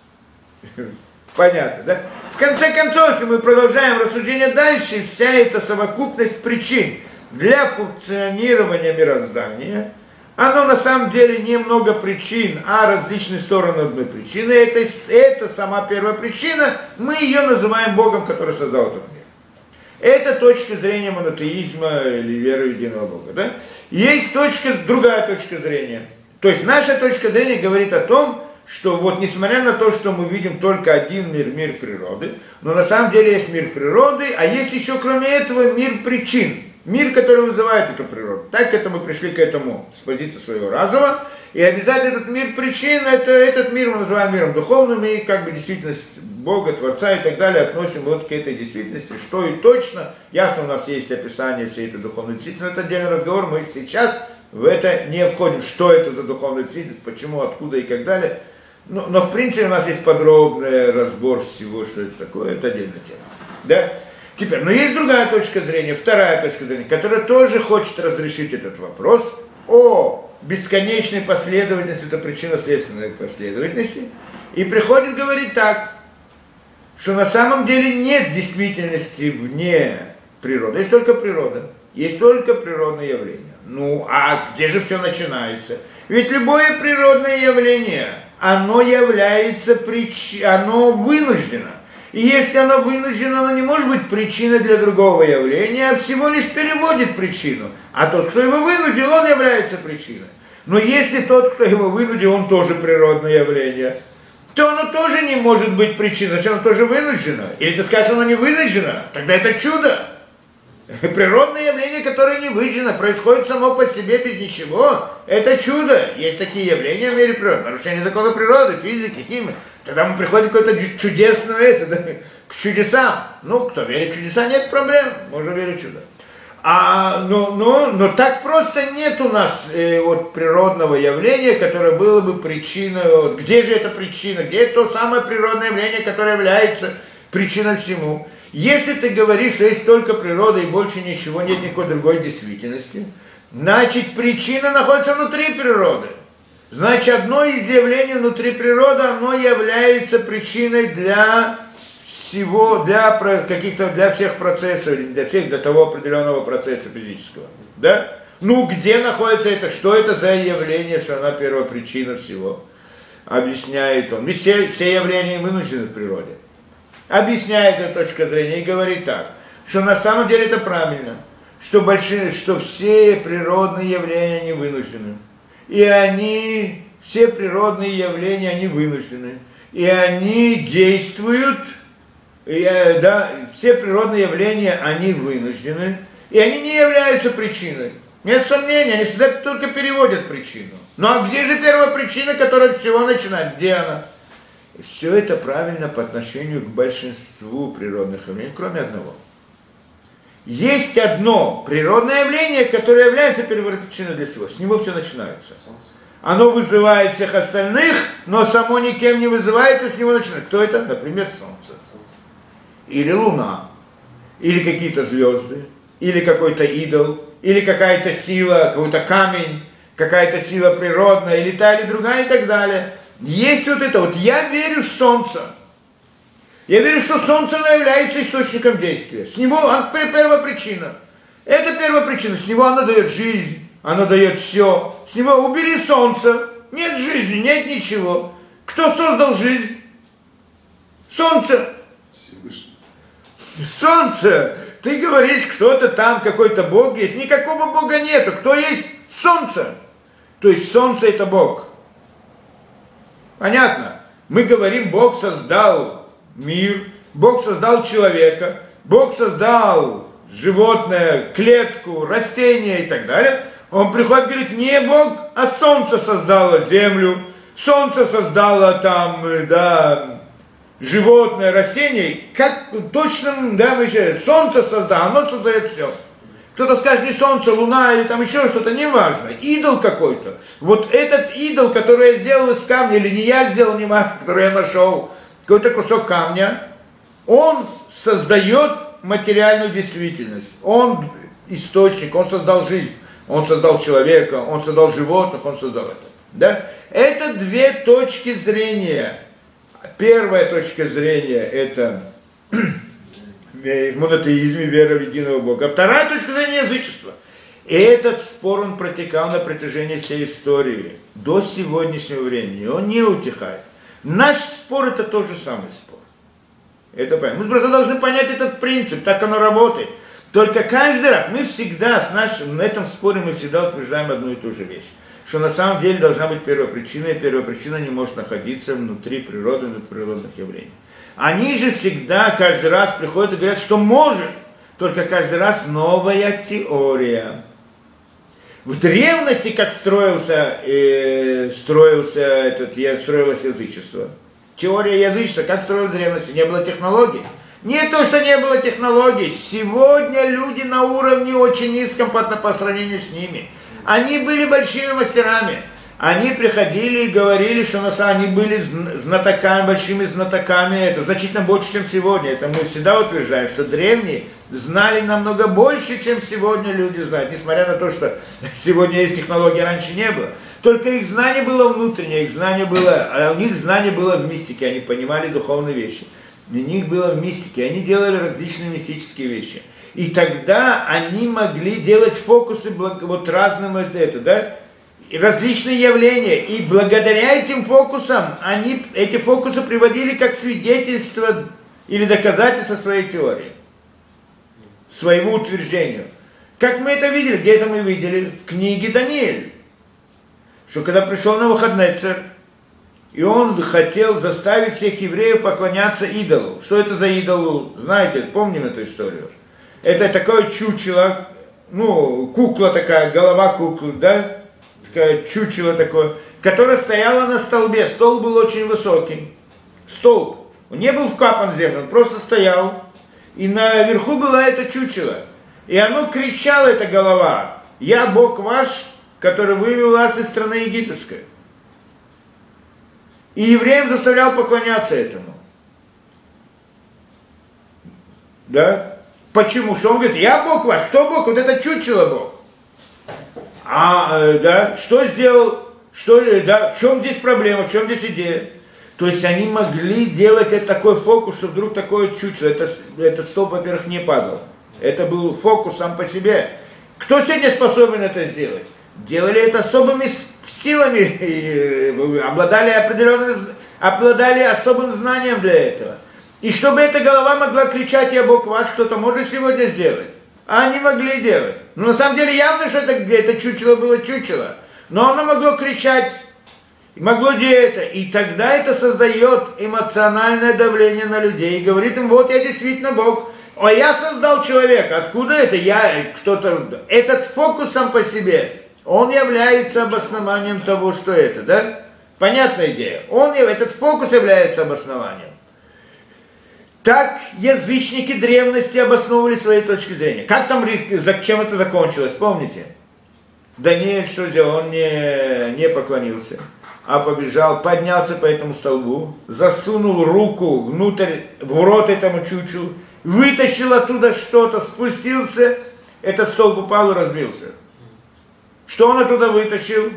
Понятно, да? В конце концов, если мы продолжаем рассуждение дальше, вся эта совокупность причин для функционирования мироздания, оно на самом деле не много причин, а различные стороны одной причины. Это, это сама первая причина, мы ее называем Богом, который создал этот мир. Это точка зрения монотеизма или веры в единого Бога. Да? Есть точка, другая точка зрения. То есть наша точка зрения говорит о том, что вот несмотря на то, что мы видим только один мир, мир природы, но на самом деле есть мир природы, а есть еще кроме этого мир причин, мир, который вызывает эту природу. Так это мы пришли к этому с позиции своего разума, и обязательно этот мир причин, это, этот мир мы называем миром духовным, и как бы действительность Бога, Творца и так далее относим вот к этой действительности, что и точно, ясно у нас есть описание всей этой духовной действительности, это отдельный разговор, мы сейчас в это не входим, что это за духовная действительность, почему, откуда и так далее. Но, но в принципе у нас есть подробный разбор всего, что это такое, это отдельная тема. Да? Теперь, но есть другая точка зрения, вторая точка зрения, которая тоже хочет разрешить этот вопрос о бесконечной последовательности, это причинно-следственной последовательности, и приходит говорить так, что на самом деле нет действительности вне природы, есть только природа, есть только природное явление. Ну, а где же все начинается? Ведь любое природное явление, оно является прич... оно вынуждено. И если оно вынуждено, оно не может быть причиной для другого явления, а всего лишь переводит причину. А тот, кто его вынудил, он является причиной. Но если тот, кто его вынудил, он тоже природное явление, то оно тоже не может быть причиной, значит оно тоже вынуждено. Или ты скажешь, оно не вынуждено, тогда это чудо. Природное явление, которое не вынуждено, происходит само по себе без ничего, это чудо. Есть такие явления в мире природы, нарушение закона природы, физики, химии. Тогда мы приходим к какое-то чудесное, это, да, к чудесам. Ну, кто верит в чудеса, нет проблем, можно верить в чудо. А, но, но, но так просто нет у нас э, вот, природного явления, которое было бы причиной. Вот, где же эта причина? Где это то самое природное явление, которое является причиной всему? Если ты говоришь, что есть только природа и больше ничего, нет никакой другой действительности, значит причина находится внутри природы. Значит, одно из явлений внутри природы, оно является причиной для всего, для каких-то, для всех процессов, для всех, для того определенного процесса физического. Да? Ну, где находится это, что это за явление, что она первопричина всего? Объясняет он. Ведь все, все явления вынуждены в природе. Объясняет эту точку зрения и говорит так, что на самом деле это правильно, что, большие, что все природные явления, они вынуждены. И они, все природные явления, они вынуждены. И они действуют, и, да, все природные явления, они вынуждены. И они не являются причиной. Нет сомнений, они всегда только переводят причину. Ну а где же первая причина, которая всего начинает? Где она? И все это правильно по отношению к большинству природных явлений, кроме одного. Есть одно природное явление, которое является первопричиной для всего. С него все начинается. Оно вызывает всех остальных, но само никем не вызывается, с него начинается. Кто это? Например, Солнце. Или Луна. Или какие-то звезды. Или какой-то идол. Или какая-то сила, какой-то камень. Какая-то сила природная. Или та, или другая, и так далее. Есть вот это вот. Я верю в Солнце. Я верю, что Солнце является источником действия. С него оно первая причина. Это первая причина. С него оно дает жизнь, оно дает все. С него убери Солнце, нет жизни, нет ничего. Кто создал жизнь? Солнце. Всевышний. Солнце. Ты говоришь, кто-то там, какой-то Бог есть. Никакого Бога нету. Кто есть? Солнце. То есть Солнце это Бог. Понятно? Мы говорим, Бог создал мир, Бог создал человека, Бог создал животное, клетку, растения и так далее. Он приходит и говорит, не Бог, а Солнце создало землю, Солнце создало там, да, животное, растение. Как точно, да, мы еще, Солнце создало, оно создает все. Кто-то скажет, не Солнце, Луна или там еще что-то, неважно, идол какой-то. Вот этот идол, который я сделал из камня, или не я сделал, не важно, который я нашел, какой-то кусок камня, он создает материальную действительность. Он источник, он создал жизнь, он создал человека, он создал животных, он создал это. Да? Это две точки зрения. Первая точка зрения – это монотеизм и вера в единого Бога. А вторая точка зрения – язычество. И этот спор, он протекал на протяжении всей истории, до сегодняшнего времени. Он не утихает. Наш спор это тот же самый спор. Это понятно. Мы просто должны понять этот принцип, так оно работает. Только каждый раз, мы всегда с нашим, на этом споре мы всегда утверждаем одну и ту же вещь. что на самом деле должна быть первопричина, и первопричина не может находиться внутри природы, внутри природных явлений. Они же всегда, каждый раз приходят и говорят, что может, только каждый раз новая теория. В древности, как строился, э, строился этот, строилось язычество. Теория язычества, как строилась в древности, не было технологий. Не то, что не было технологий. Сегодня люди на уровне очень низком по, по сравнению с ними. Они были большими мастерами. Они приходили и говорили, что на самом деле они были знатоками, большими знатоками. Это значительно больше, чем сегодня. Это мы всегда утверждаем, что древние знали намного больше, чем сегодня люди знают. Несмотря на то, что сегодня есть технологии, раньше не было. Только их знание было внутреннее, их знание было, а у них знание было в мистике, они понимали духовные вещи. У них было в мистике, они делали различные мистические вещи. И тогда они могли делать фокусы вот разным это, да, и различные явления. И благодаря этим фокусам, они эти фокусы приводили как свидетельство или доказательство своей теории, своему утверждению. Как мы это видели, где это мы видели? В книге Даниэль. Что когда пришел Навуходоносор, и он хотел заставить всех евреев поклоняться идолу. Что это за идол? Знаете, помним эту историю? Это такое чучело, ну, кукла такая, голова куклы, да? Такое чучело такое, которое стояло на столбе. Столб был очень высокий. Столб. Он не был вкапан в землю, он просто стоял. И наверху было это чучело. И оно кричало, эта голова: «Я Бог ваш, который вывел вас из страны египетской». И евреям заставлял поклоняться этому. Да? Почему? Что он говорит: «Я Бог ваш». Кто Бог? Вот это чучело Бог. А, да, что сделал? Что, да, в чем здесь проблема, в чем здесь идея? То есть они могли делать это такой фокус, что вдруг такое чучело. Это, этот столб, во-первых, не падал. Это был фокус сам по себе. Кто сегодня способен это сделать? Делали это особыми силами, обладали определенным, обладали особым знанием для этого. И чтобы эта голова могла кричать: «Я Бог ваш», кто-то может сегодня сделать. А они могли делать. Но на самом деле явно, что это, это чучело было чучело. Но оно могло кричать, могло делать это. И тогда это создает эмоциональное давление на людей. И говорит им: вот я действительно Бог. А я создал человека. Откуда это? Я, кто-то. Этот фокус сам по себе, он является обоснованием того, что это, да? Понятная идея. Он, этот фокус является обоснованием. Так язычники древности обосновывали свои точки зрения. Как там, чем это закончилось, помните? Даниэль что сделал? Он не, не поклонился, а побежал, поднялся по этому столбу, засунул руку внутрь, в рот этому чучу, вытащил оттуда что-то, спустился, этот столб упал и разбился. Что он оттуда вытащил?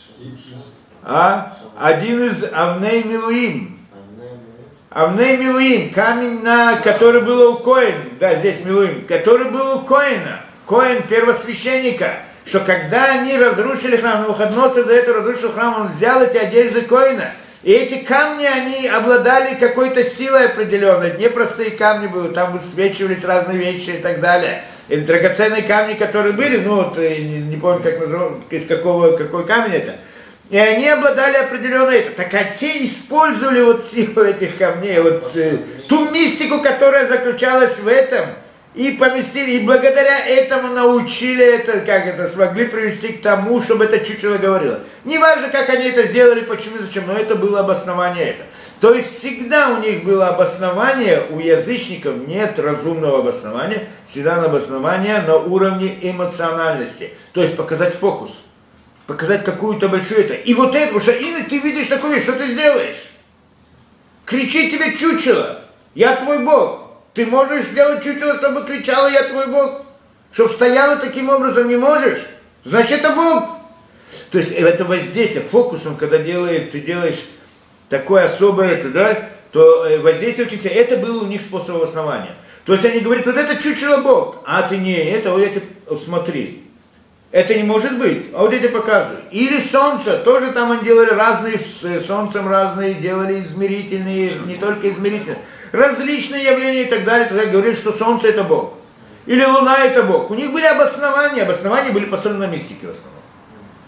А? Один из Авней Милуим. Авней Милуим, камень, на который был у Коэна, да, здесь Милуим, который был у Коэна, Коэн первосвященника, что когда они разрушили храм, Навуходоносор до этого разрушил храм, он взял эти одежды Коэна, и эти камни, они обладали какой-то силой определенной, непростые камни были, там высвечивались разные вещи и так далее. И драгоценные камни, которые были, ну вот, не, не помню, как называл, из какого, какой камень это, и они обладали определенной это. Так а те использовали вот силу этих камней, вот э, ту мистику, которая заключалась в этом, и поместили, и благодаря этому научили это, как это, смогли привести к тому, чтобы это чучело говорило. Не важно, как они это сделали, почему, зачем, но это было обоснование это. То есть всегда у них было обоснование, у язычников нет разумного обоснования, всегда обоснование на уровне эмоциональности, то есть показать фокус. Показать какую-то большую это. И вот это, потому что и ты видишь такую вещь, что ты сделаешь? Кричит тебе чучело: «Я твой Бог». Ты можешь сделать чучело, чтобы кричало: «Я твой Бог»? Чтобы стояло таким образом не можешь? Значит, это Бог. То есть это воздействие фокусом, когда делает, ты делаешь такое особое это, да, то воздействие очень сильно. Это был у них способ основания. То есть они говорят: вот это чучело Бог. А ты не, это, вот это, вот смотри. Это не может быть. А вот эти показывают. Или солнце. Тоже там они делали разные, с солнцем разные, делали измерительные, не только измерительные. Различные явления и так далее. Тогда говорили, что солнце это Бог. Или луна это Бог. У них были обоснования. Обоснования были построены на мистике в основном.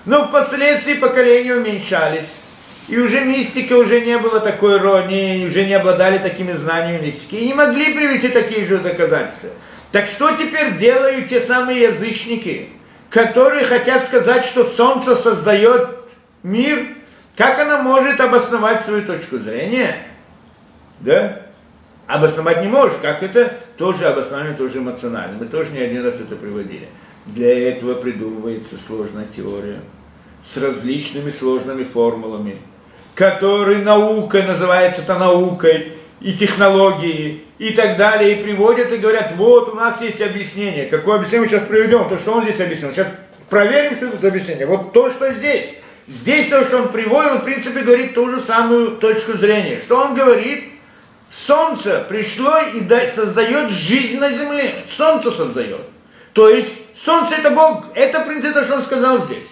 Но впоследствии поколения уменьшались. И уже мистика уже не было такой рони, уже не обладали такими знаниями мистики. И не могли привести такие же доказательства. Так что теперь делают те самые язычники, которые хотят сказать, что солнце создает мир? Как она может обосновать свою точку зрения? Да? Обосновать не можешь. Как это? Тоже обоснование, тоже эмоционально. Мы тоже не один раз это приводили. Для этого придумывается сложная теория с различными сложными формулами, которые наукой называется-то наукой, и технологией, и так далее, и приводят и говорят, вот у нас есть объяснение. Какое объяснение мы сейчас приведем? То, что он здесь объяснил. Сейчас проверим, что это объяснение. Вот то, что здесь. Здесь то, что он приводит, он в принципе говорит ту же самую точку зрения. Что он говорит? Солнце пришло и создает жизнь на земле. Солнце создает. То есть солнце это Бог. Это в принципе то, что он сказал здесь.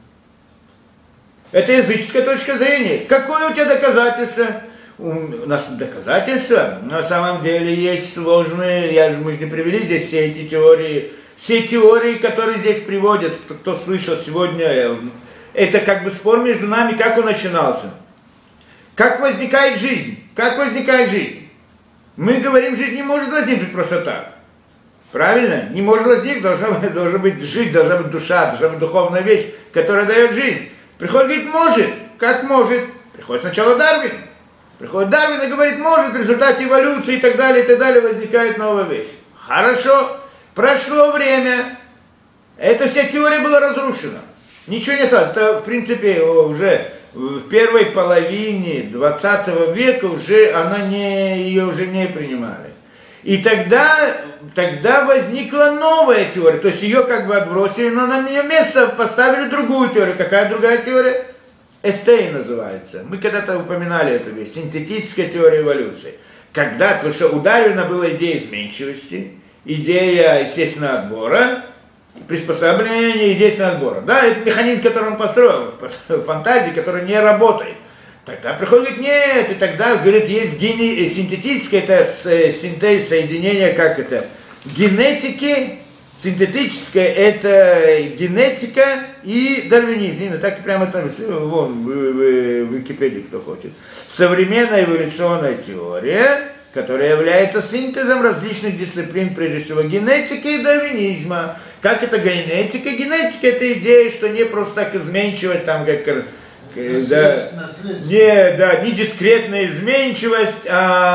Это языческая точка зрения. Какое у тебя доказательство? У нас доказательства на самом деле есть сложные, я же, мы же не привели здесь все эти теории, все теории, которые здесь приводят, кто, кто слышал сегодня, это как бы спор между нами, как он начинался. Как возникает жизнь? Как возникает жизнь? Мы говорим, жизнь не может возникнуть просто так. Правильно? Не может возникнуть, должна, должна быть жизнь, должна быть душа, должна быть духовная вещь, которая дает жизнь. Приходит, говорит, может. Как может? Приходит сначала Дарвин. Приходит Дарвин и говорит, может, в результате эволюции и так далее, и так далее, возникает новая вещь. Хорошо. Прошло время. Эта вся теория была разрушена. Ничего не осталось. Это, в принципе, уже в первой половине двадцатого века уже она не, ее уже не принимали. И тогда, тогда возникла новая теория. То есть ее как бы отбросили, но на ее место поставили другую теорию. Какая другая теория? Эстей называется. Мы когда-то упоминали эту вещь. Синтетическая теория эволюции. Когда, потому что у Дарвина была идея изменчивости, идея естественного отбора, приспособления естественного отбора. Да, это механизм, который он построил, фантазии, который не работает. Тогда приходит, говорит, нет, и тогда, говорит, есть гени... синтетическое, это синтез, соединение, как это, генетики, синтетическое, это генетика и дарвинизм. Так и прямо там, вон, в, в, в Википедии, кто хочет. Современная эволюционная теория, которая является синтезом различных дисциплин, прежде всего генетики и дарвинизма. Как это генетика? Генетика – это идея, что не просто так изменчивость, там, как... Да, не, да, не дискретная изменчивость,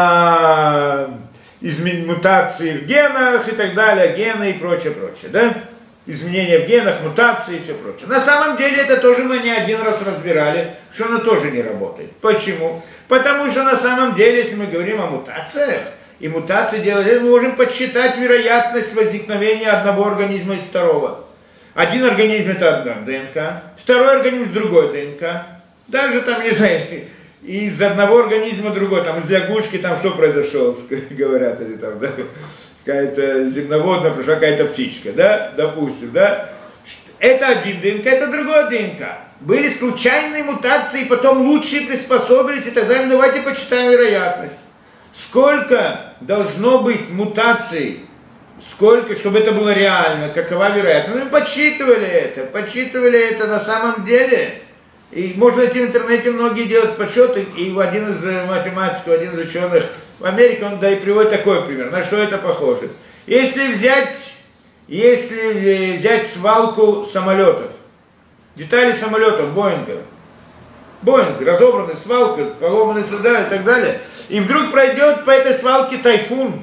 а измен... мутации в генах и так далее, гены и прочее, прочее, да? Изменения в генах, мутации и все прочее. На самом деле это тоже мы не один раз разбирали, что оно тоже не работает. Почему? Потому что на самом деле, если мы говорим о мутациях, и мутации делают, мы можем подсчитать вероятность возникновения одного организма из второго. Один организм это одна ДНК, второй организм другой ДНК. Даже там, не знаю, из одного организма другой, там из лягушки, там что произошло, говорят, или там, да, какая-то земноводная, пришла какая-то птичка, да, допустим, да. Это один ДНК, это другой ДНК. Были случайные мутации, потом лучшие приспособились и так далее. Давайте почитаем вероятность. Сколько должно быть мутаций, сколько, чтобы это было реально, какова вероятность. Мы подсчитывали это, подсчитывали это на самом деле. И можно найти в интернете, многие делают подсчеты, и один из математиков, один из ученых в Америке, он да и приводит такой пример. На что это похоже? Если взять, если взять свалку самолетов, детали самолетов, Боинга, Боинг, разобранная свалка, поломанная сюда и так далее, и вдруг пройдет по этой свалке тайфун,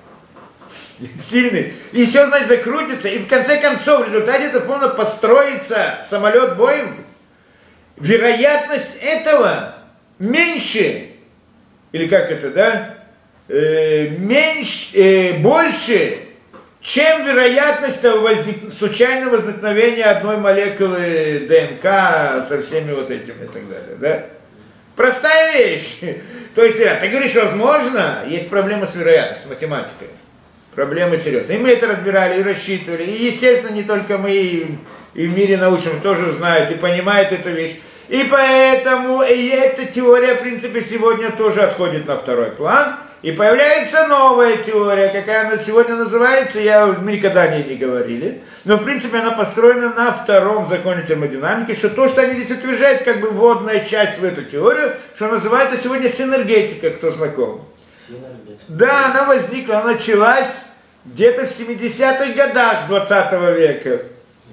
сильный, и все, значит, закрутится, и в конце концов в результате тайфуна построится самолет Боинг, вероятность этого меньше, или как это, да, э, меньше, э, больше, чем вероятность возник, случайного возникновения одной молекулы ДНК со всеми вот этими и так далее, да? Простая вещь. То есть, ты говоришь, возможно, есть проблема с вероятностью, с математикой. Проблемы серьезные. И мы это разбирали, и рассчитывали. И, естественно, не только мы, и, и в мире научном тоже знают, и понимают эту вещь. И поэтому и эта теория, в принципе, сегодня тоже отходит на второй план. и появляется новая теория, какая она сегодня называется, я, мы никогда о ней не говорили, но в принципе она построена на втором законе термодинамики, что то, что они здесь утверждают, как бы вводная часть в эту теорию, что называется сегодня синергетика, кто знаком. Синергетика. Да, она возникла, она началась где-то в семидесятых годах двадцатого века.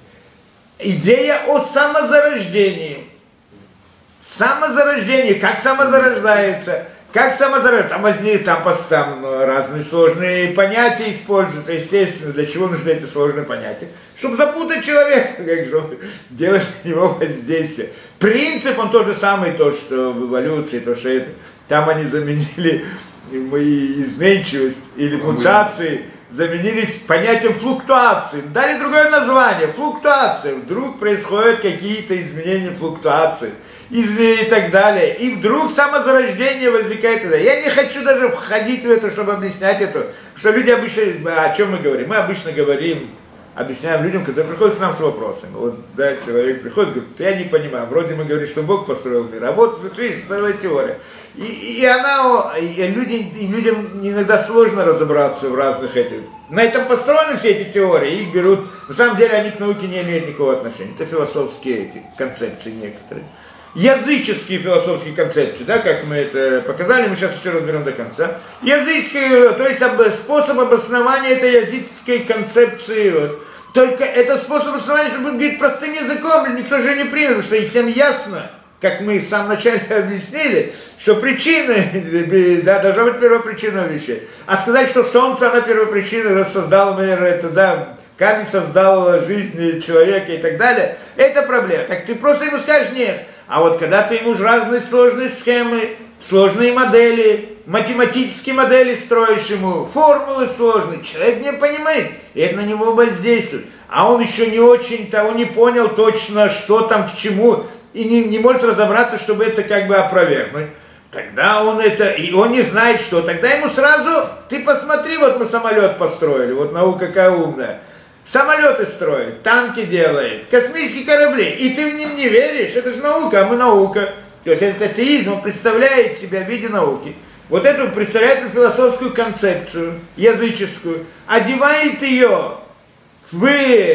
Идея о самозарождении. Самозарождение, как самозарождается, как самозарождается, там возникли, там, там разные сложные понятия используются, естественно, для чего нужны эти сложные понятия? Чтобы запутать человека, как же делать на него воздействие. Принцип, он тот же самый, то, что в эволюции, то, что это, там они заменили мои изменчивость или мутации, заменились понятием флуктуации, дали другое название, флуктуация, вдруг происходят какие-то изменения флуктуации, и так далее. И вдруг самозарождение возникает. Я не хочу даже входить в это, чтобы объяснять это. Что люди обычно, о чем мы говорим? Мы обычно говорим, объясняем людям, которые приходят к нам с вопросами. Вот, да, человек приходит, говорит, я не понимаю. Вроде мы говорим, что Бог построил мир, а вот, видишь, целая теория. И, и она, и люди, и людям иногда сложно разобраться в разных этих. На этом построены все эти теории, их берут. На самом деле они к науке не имеют никакого отношения. Это философские эти концепции некоторые. Языческие философские концепции, да, как мы это показали, мы сейчас еще разберем до конца. Языческие, то есть способ обоснования этой языческой концепции. Вот. Только это способ обоснования, чтобы говорить простым языком, никто же не примет, потому что и всем ясно, как мы в самом начале объяснили, что причина, да, должна быть первопричина вещей. А сказать, что солнце, она первопричина, создал мир, это, да, камень создал жизнь человека и так далее, это проблема. Так ты просто ему скажешь, нет. А вот когда ты ему разные сложные схемы, сложные модели, математические модели строишь ему, формулы сложные, человек не понимает, и это на него воздействует. А он еще не очень-то, он не понял точно, что там к чему, и не, не может разобраться, чтобы это как бы опровергнуть. Тогда он это, и он не знает что, тогда ему сразу, ты посмотри, вот мы самолет построили, вот наука какая умная. Самолеты строит, танки делает, космические корабли, и ты в них не веришь, это же наука, а мы наука. То есть этот атеизм, он представляет себя в виде науки. Вот это представляет философскую концепцию, языческую, одевает ее в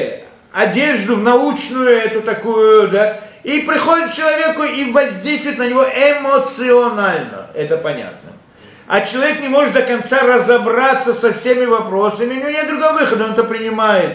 одежду, в научную эту такую, да, и приходит к человеку и воздействует на него эмоционально, это понятно. А человек не может до конца разобраться со всеми вопросами, у него нет другого выхода, он это принимает.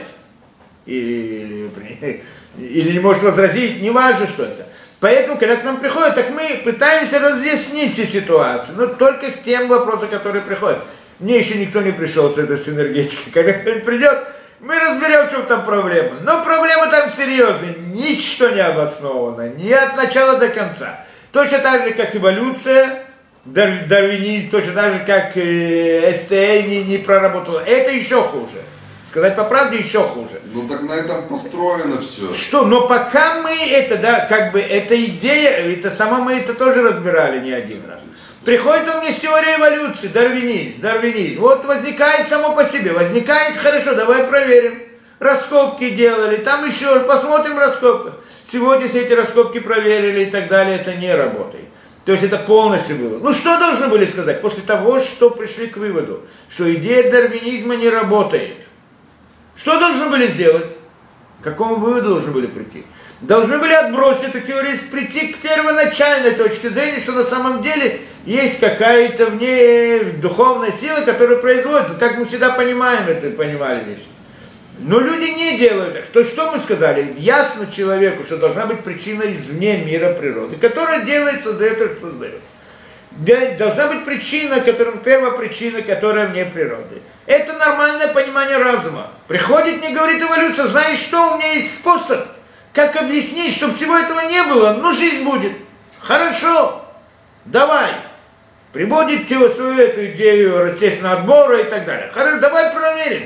Или, или не может возразить, не важно, что это. Поэтому, когда к нам приходят, так мы пытаемся разъяснить всю ситуацию, но только с тем вопросом, который приходит. Мне еще никто не пришел с этой синергетикой. Когда кто-нибудь придет, мы разберем, в чем там проблема. Но проблема там серьезная, ничто не обосновано, ни от начала до конца. Точно так же, как эволюция, дарвинизм, точно так же, как э, эс тэ а не, не проработала. Это еще хуже. Сказать по правде, еще хуже. Ну так на этом построено все. Что, но пока мы это, да, как бы, эта идея, это сама мы это тоже разбирали не один раз. Приходит у меня с теорией эволюции, дарвинизм, дарвинизм. Вот возникает само по себе, возникает, хорошо, давай проверим. Раскопки делали, там еще, посмотрим в раскопках. Сегодня все эти раскопки проверили и так далее, это не работает. То есть это полностью было. Ну что должны были сказать после того, что пришли к выводу, что идея дарвинизма не работает? Что должны были сделать? К какому выводу должны были прийти? Должны были отбросить эту теорию, прийти к первоначальной точке зрения, что на самом деле есть какая-то в ней духовная сила, которая производит, как мы всегда понимаем это, понимали вещи. Но люди не делают так. То, что мы сказали? Ясно человеку, что должна быть причина извне мира природы, которая делает, создает то, что создает. Должна быть причина, которая, первопричина, которая вне природы. Это нормальное понимание разума. Приходит, не говорит эволюция, знаешь что, у меня есть способ, как объяснить, чтобы всего этого не было, но жизнь будет. Хорошо, давай. Приводит тебе свою эту идею, естественного отбора и так далее. Хорошо, давай проверим.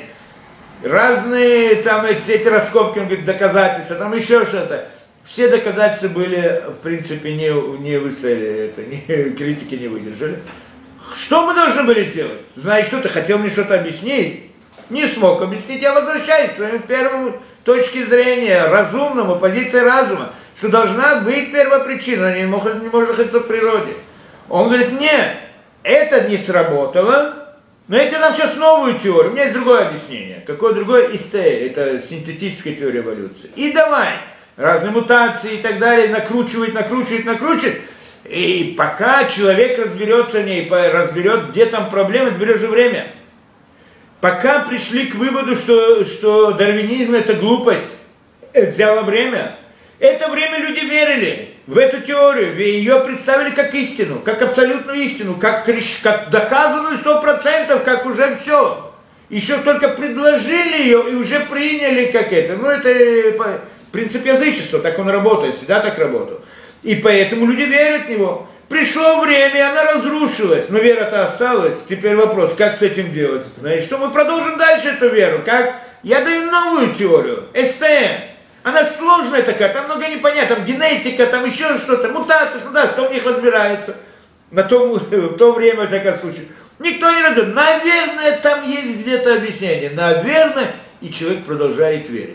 Разные там эти, эти раскопки, он говорит, доказательства, там еще что-то. Все доказательства были, в принципе, не, не выстояли, это, не, критики не выдержали. Что мы должны были сделать? Знаешь, что ты хотел мне что-то объяснить? Не смог объяснить, я возвращаюсь к своему первому точке зрения, разумному, позиции разума, что должна быть первопричина, не может, не может находиться в природе. Он говорит, нет, Это не сработало, но я тебе дам сейчас новую теорию. У меня есть другое объяснение. Какое другое? ИСТ, это синтетическая теория эволюции. И давай, разные мутации и так далее, накручивает, накручивает, накручивает. И пока человек разберется в ней, разберет, где там проблемы, это берет же время. Пока пришли к выводу, что, что дарвинизм это глупость, это взяло время. Это время люди верили в эту теорию, ее представили как истину, как абсолютную истину, как, как доказанную сто процентов, как уже все. Еще только предложили ее и уже приняли как это. Ну это принцип язычества, так он работает, всегда так работал. И поэтому люди верят в него. Пришло время, и она разрушилась, но вера-то осталась. Теперь вопрос, как с этим делать? Значит, что мы продолжим дальше эту веру? Как? Я даю новую теорию, эс тэ эм. Она сложная такая, там много непонятно, там генетика, там еще что-то, мутация, что-то, кто в них разбирается. На том, в то время, во всяком случае. Никто не разбирается. Наверное, там есть где-то объяснение. Наверное, и человек продолжает верить.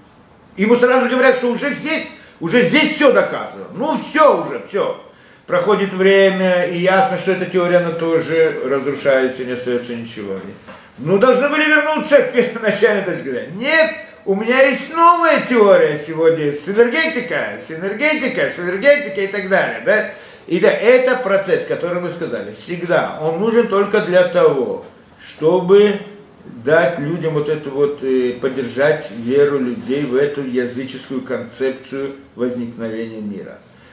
Ему сразу же говорят, что уже здесь, уже здесь все доказано. Ну, все уже, все. Проходит время, и ясно, что эта теория, она тоже разрушается, не остается ничего. Ну, должны были вернуться к первоначальной точке зрения. Нет, у меня есть новая теория сегодня, синергетика, синергетика, синергетика и так далее, да? И да, это процесс, который мы сказали, всегда, он нужен только для того, чтобы дать людям вот это вот, поддержать веру людей в эту языческую концепцию возникновения мира.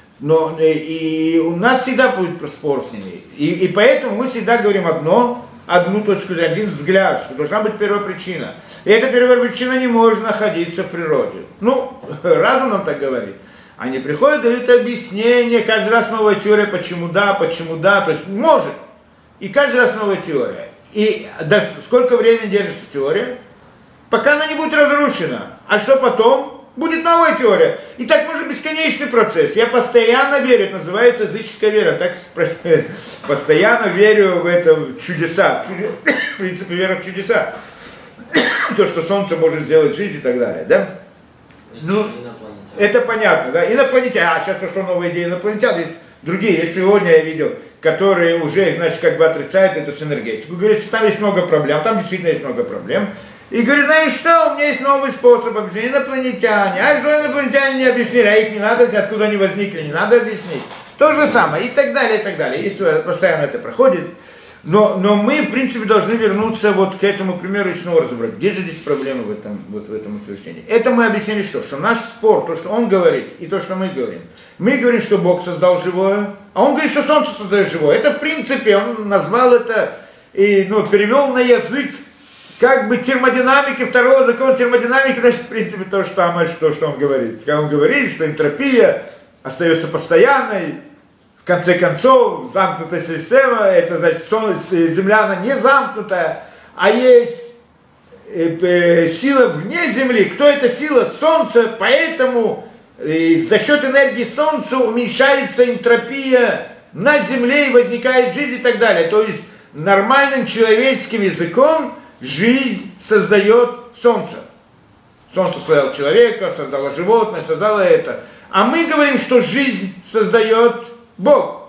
Но и, и у нас всегда будет спор с ними. И, и поэтому мы всегда говорим одно, одну точку зрения, один взгляд, что должна быть первопричина. И эта первопричина не может находиться в природе. Ну, разум нам так говорит. Они приходят, дают объяснение, каждый раз новая теория, почему да, почему да, то есть может. И каждый раз новая теория. И да, сколько времени держится теория? Пока она не будет разрушена. А что потом? Будет новая теория. И так может бесконечный процесс. Я постоянно верю, это называется языческая вера. Так постоянно верю в это в чудеса. В принципе, вера в чудеса. То, что солнце может сделать жизнь и так далее. Да? Ну, это понятно, да? Инопланетяне. А, сейчас пошла новая идея инопланетян. Есть другие, я сегодня я видел, которые уже, значит, как бы отрицают эту синергетику. Говорят, там есть много проблем, там действительно есть много проблем. И говорит, знаешь что, у меня есть новый способ объяснить, инопланетяне. А что инопланетяне не объяснили, а их не надо, откуда они возникли, не надо объяснить. То же самое, и так далее, и так далее. Если постоянно это проходит. Но, но мы, в принципе, должны вернуться вот к этому примеру и снова разобрать, где же здесь проблема в этом, вот в этом утверждении. Это мы объяснили что? Что наш спор, то, что он говорит, и то, что мы говорим. Мы говорим, что Бог создал живое, а он говорит, что Солнце создает живое. Это, в принципе, он назвал это, и, ну, перевел на язык, как бы термодинамики, второго закона термодинамики, значит, в принципе, то же самое, что, что он говорит. Когда он говорит, что энтропия остается постоянной, в конце концов, замкнутая система, это значит, Земля, она не замкнутая, а есть э, э, сила вне Земли. Кто эта сила? Солнце, поэтому э, за счет энергии Солнца уменьшается энтропия на Земле и возникает жизнь и так далее. То есть нормальным человеческим языком жизнь создает Солнце. Солнце создало человека, создало животное, создало это. А мы говорим, что жизнь создает Бог.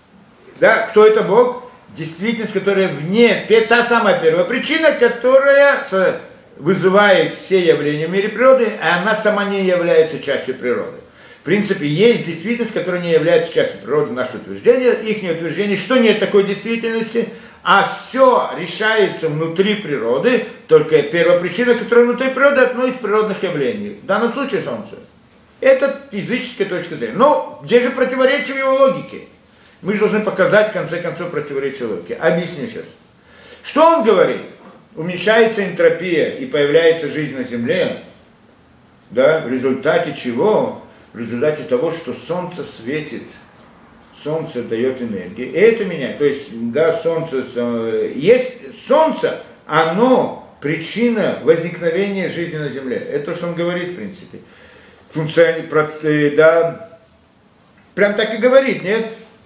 Да, кто это Бог? Действительность, которая вне, та самая первая причина, которая вызывает все явления в мире природы, а она сама не является частью природы. В принципе, есть действительность, которая не является частью природы, наше утверждение, их утверждение, что нет такой действительности, а все решается внутри природы, только первопричина, которая внутри природы, одно из природных явлений. В данном случае Солнце. Это языческая точка зрения. Но где же противоречие в его логике? Мы же должны показать, в конце концов, противоречие логики. Объясню сейчас. Что он говорит? Уменьшается энтропия и появляется жизнь на Земле, да, в результате чего? В результате того, что Солнце светит. Солнце дает энергию, и это меняет. То есть, да, Солнце, есть Солнце, оно причина возникновения жизни на Земле. Это то, что он говорит, в принципе. Функционирует, да, прям так и говорит, нет?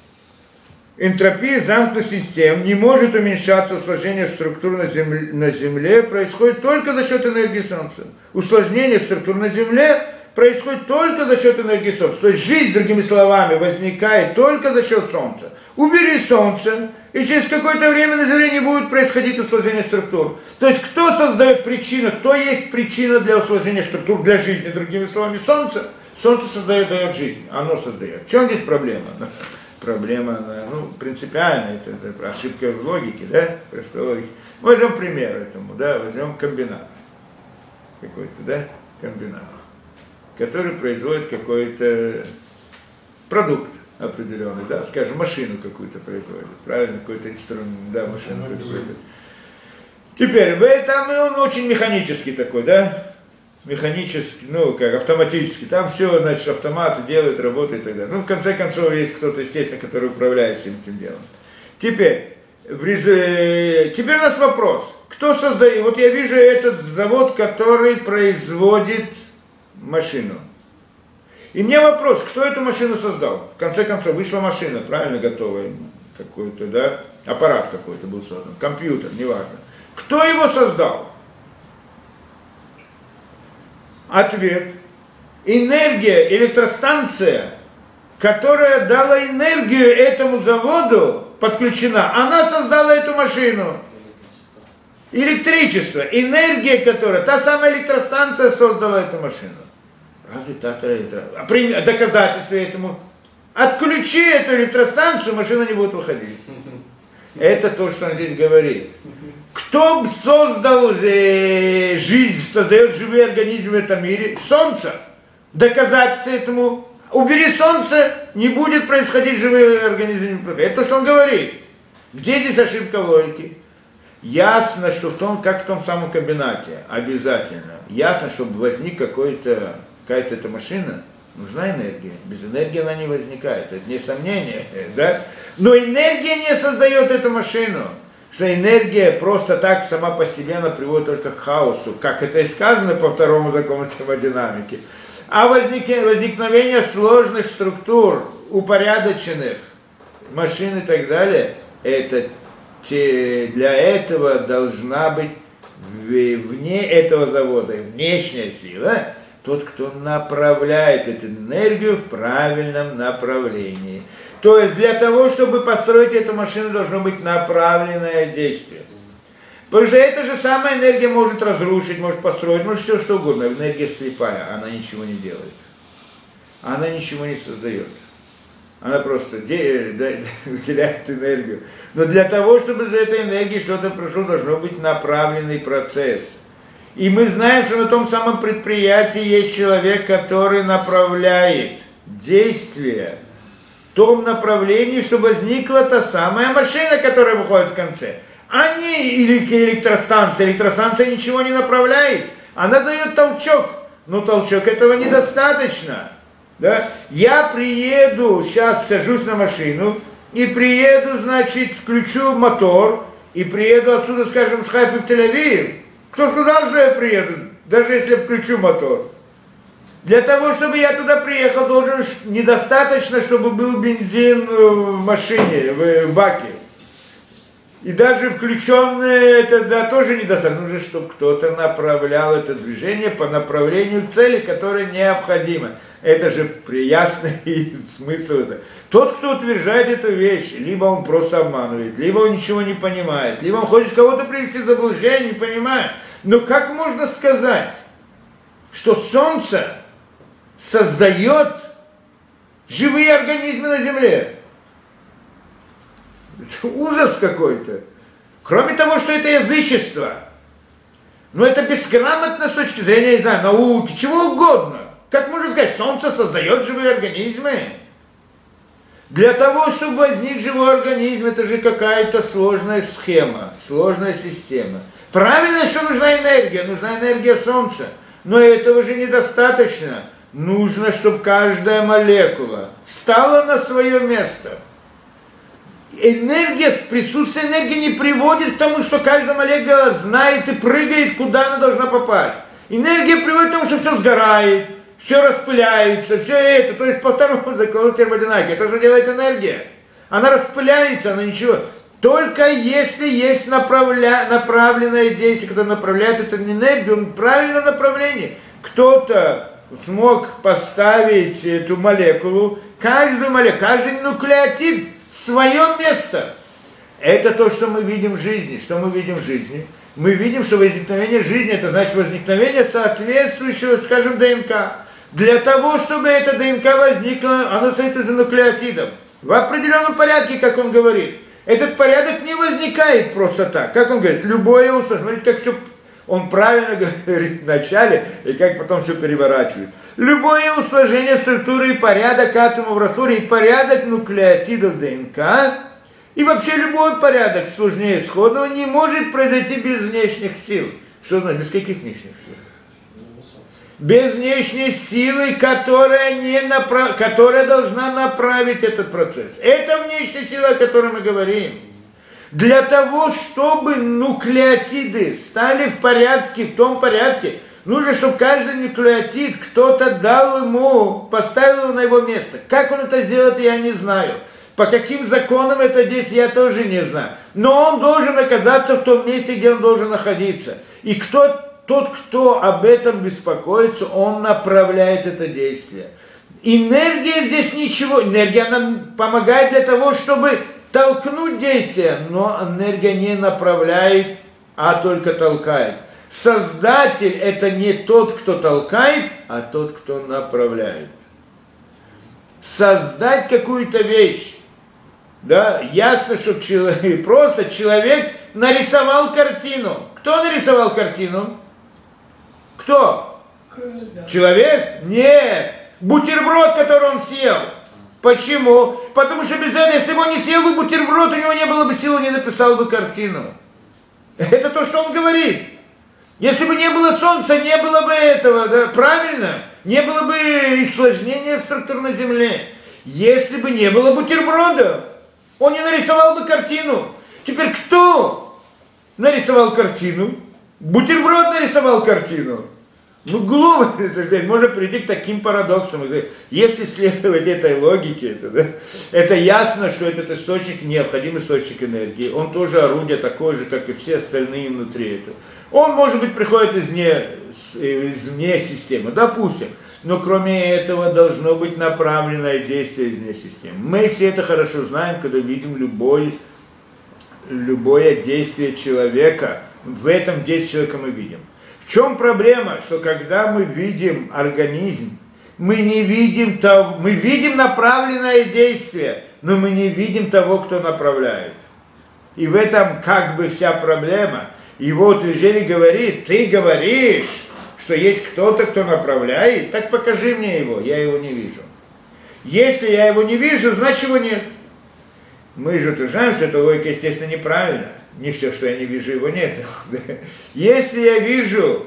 Энтропия замкнутых систем не может уменьшаться, усложнение структур на земле, на земле происходит только за счет энергии Солнца. Усложнение структур на Земле происходит только за счет энергии Солнца. То есть жизнь, другими словами, возникает только за счет Солнца. Убери Солнце, и через какое-то время на Земле не будет происходить усложнение структур. То есть кто создает причину, кто есть причина для усложнения структур, для жизни, другими словами, Солнце. Солнце создает, дает жизнь, оно создает. В чем здесь проблема? Проблема, ну, принципиальная, это, это ошибка в логике, да, простой логике. Возьмем пример этому, да, возьмем комбинат. Какой-то, да, комбинат, который производит какой-то продукт определенный, да, скажем, машину какую-то производит, правильно, какой-то инструмент, да, машину какую-то производит. Теперь, в этом он очень механический такой, да, механический, ну, как автоматический, там все, значит, автоматы делают, работают и так далее. Ну, в конце концов, есть кто-то, естественно, который управляет всем этим делом. Теперь, в рез... теперь у нас вопрос, кто создает, вот я вижу этот завод, который производит машину. И мне вопрос, кто эту машину создал? В конце концов, вышла машина, правильно, готовая, какой-то, да, аппарат какой-то был создан, компьютер, неважно. Кто его создал? Ответ. Энергия, электростанция, которая дала энергию этому заводу, подключена, она создала эту машину. Электричество. Энергия, которая, та самая электростанция создала эту машину. Разве так электростанция? Доказательство этому. Отключи эту электростанцию, машина не будет выходить. Это то, что он здесь говорит. Кто создал э, жизнь, создает живые организмы в этом мире? Солнце. Доказательство этому. Убери солнце, не будет происходить живые организмы. Это то, что он говорит. Где здесь ошибка в логике? Ясно, что в том, как в том самом комбинате, обязательно. Ясно, чтобы возник какой-то, какая-то эта машина, нужна энергия. Без энергии она не возникает. Это не сомнение, да? Но энергия не создает эту машину. Что энергия просто так сама по себе, она приводит только к хаосу, как это и сказано по второму закону термодинамики. А возникновение сложных структур, упорядоченных машин и так далее, это те, для этого должна быть вне этого завода внешняя сила, тот, кто направляет эту энергию в правильном направлении. То есть для того, чтобы построить эту машину, должно быть направленное действие. Потому что эта же самая энергия может разрушить, может построить, может все что угодно. Энергия слепая, она ничего не делает. Она ничего не создает. Она просто выделяет энергию. Но для того, чтобы за этой энергией что-то прошло, должно быть направленный процесс. И мы знаем, что на том самом предприятии есть человек, который направляет действия в том направлении, чтобы возникла та самая машина, которая выходит в конце. А не электростанция. Электростанция ничего не направляет. Она дает толчок. Но толчок этого недостаточно. Да? Я приеду, сейчас сажусь на машину, и приеду, значит, включу мотор, и приеду отсюда, скажем, с Хайфы в Тель-Авив. Кто сказал, что я приеду, даже если я включу мотор? Для того, чтобы я туда приехал, должен недостаточно, чтобы был бензин в машине, в баке. И даже включенное это да, тоже недостаточно. Нужно, чтобы кто-то направлял это движение по направлению к цели, которая необходима. Это же ясный смысл. Это. Тот, кто утверждает эту вещь, либо он просто обманывает, либо он ничего не понимает, либо он хочет кого-то привести в заблуждение, не понимает. Но как можно сказать, что Солнце создает живые организмы на Земле? Это ужас какой-то. Кроме того, что это язычество. Но это бесграмотно с точки зрения, не знаю, науки, чего угодно. Как можно сказать, Солнце создает живые организмы? Для того, чтобы возник живой организм, это же какая-то сложная схема, сложная система. Правильно, что нужна энергия, нужна энергия Солнца. Но этого же недостаточно. Нужно, чтобы каждая молекула встала на свое место. Энергия, присутствие энергии не приводит к тому, что каждая молекула знает и прыгает, куда она должна попасть. Энергия приводит к тому, что все сгорает, все распыляется, все это. То есть по второму закону термодинамики. Это же делает энергия. Она распыляется, она ничего. Только если есть направля... направленное действие, которое направляет эту энергию в правильном направлении. Кто-то смог поставить эту молекулу, каждую молекулу, каждый нуклеотид в свое место. Это то, что мы видим в жизни. Что мы видим в жизни? Мы видим, что возникновение жизни, это значит возникновение соответствующего, скажем, ДНК. Для того, чтобы эта ДНК возникла, оно состоит из нуклеотидов. В определенном порядке, как он говорит. Этот порядок не возникает просто так. Как он говорит, любое устройство, смотрите, как все, он правильно говорит в начале, и как потом все переворачивает. Любое усложнение структуры и порядок атомов в растворе, и порядок нуклеотидов ДНК, и вообще любой порядок сложнее исходного не может произойти без внешних сил. Что значит, без каких внешних сил? Без внешней силы, которая, не направ... которая должна направить этот процесс. Это внешняя сила, о которой мы говорим. Для того, чтобы нуклеотиды стали в порядке, в том порядке, нужно, чтобы каждый нуклеотид кто-то дал ему, поставил его на его место. Как он это сделает, я не знаю. По каким законам это действует, я тоже не знаю. Но он должен оказаться в том месте, где он должен находиться. И кто Тот, кто об этом беспокоится, он направляет это действие. Энергия здесь ничего, энергия она помогает для того, чтобы толкнуть действие, но энергия не направляет, а только толкает. Создатель это не тот, кто толкает, а тот, кто направляет. Создать какую-то вещь, да, ясно, что человек, просто человек нарисовал картину. Кто нарисовал картину? Кто? Человек? Нет. Бутерброд, который он съел. Почему? Потому что без этого, если бы он не съел бы бутерброд, у него не было бы сил, он не написал бы картину. Это то, что он говорит. Если бы не было солнца, не было бы этого, да? Правильно? Не было бы усложнения структур на Земле. Если бы не было бутерброда, он не нарисовал бы картину. Теперь кто нарисовал картину? Бутерброд нарисовал картину. Ну, глупо, так сказать, можно прийти к таким парадоксам. Если следовать этой логике, это, да, это ясно, что этот источник необходим, источник энергии. Он тоже орудие такое же, как и все остальные внутри этого. Он, может быть, приходит извне, извне системы, допустим. Но кроме этого должно быть направленное действие извне системы. Мы все это хорошо знаем, когда видим любой, любое действие человека. В этом действии человека мы видим. В чем проблема? Что когда мы видим организм, мы не видим того, мы видим направленное действие, но мы не видим того, кто направляет. И в этом как бы вся проблема. Его утверждение говорит, ты говоришь, что есть кто-то, кто направляет, так покажи мне его, я его не вижу. Если я его не вижу, значит его нет. Мы же утверждаем, что эта логика, естественно, неправильна. Не все, что я не вижу, его нет. Если я вижу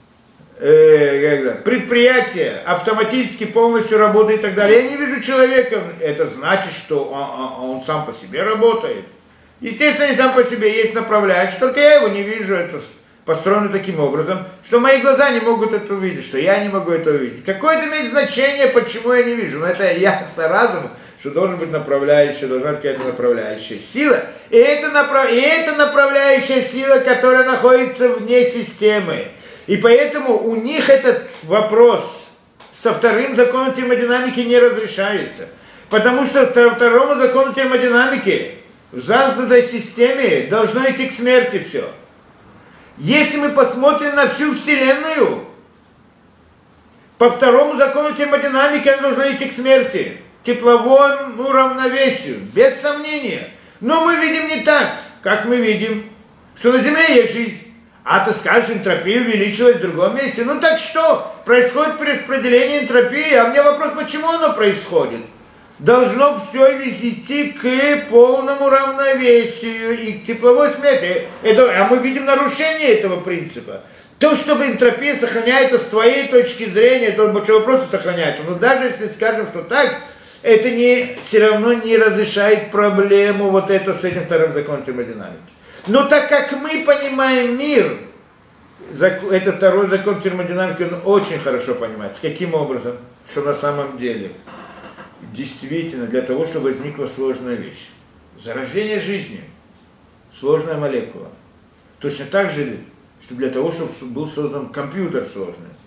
э, предприятие автоматически полностью работает и так далее, я не вижу человека, это значит, что он, он сам по себе работает. Естественно, не сам по себе есть направляющий, только я его не вижу, это построено таким образом, что мои глаза не могут это увидеть, что я не могу это увидеть. Какое это имеет значение, почему я не вижу? Но это ясно разуму, что должен быть направляющая, должна быть какая-то направляющая сила. И это, направ... и это направляющая сила, которая находится вне системы. И поэтому у них этот вопрос со вторым законом термодинамики не разрешается. Потому что второму закону термодинамики в замкнутой системе должно идти к смерти все. Если мы посмотрим на всю Вселенную, по второму закону термодинамики она должна идти к смерти. Тепловому равновесию, без сомнения. Но мы видим не так, как мы видим, что на Земле есть жизнь. А ты скажешь, энтропия увеличилась в другом месте. Ну так что? Происходит перераспределение энтропии. А у меня вопрос, почему оно происходит? Должно все идти к полному равновесию и к тепловой смерти. Это, а мы видим нарушение этого принципа. То, чтобы энтропия сохраняется с твоей точки зрения, это большой вопрос сохраняется. Но даже если скажем, что так, это не, все равно не разрешает проблему вот это с этим вторым законом термодинамики. Но так как мы понимаем мир, это второй закон термодинамики, он очень хорошо понимает. С каким образом? Что на самом деле, действительно, для того, чтобы возникла сложная вещь. Зарождение жизни, сложная молекула. Точно так же, что для того, чтобы был создан компьютер сложный,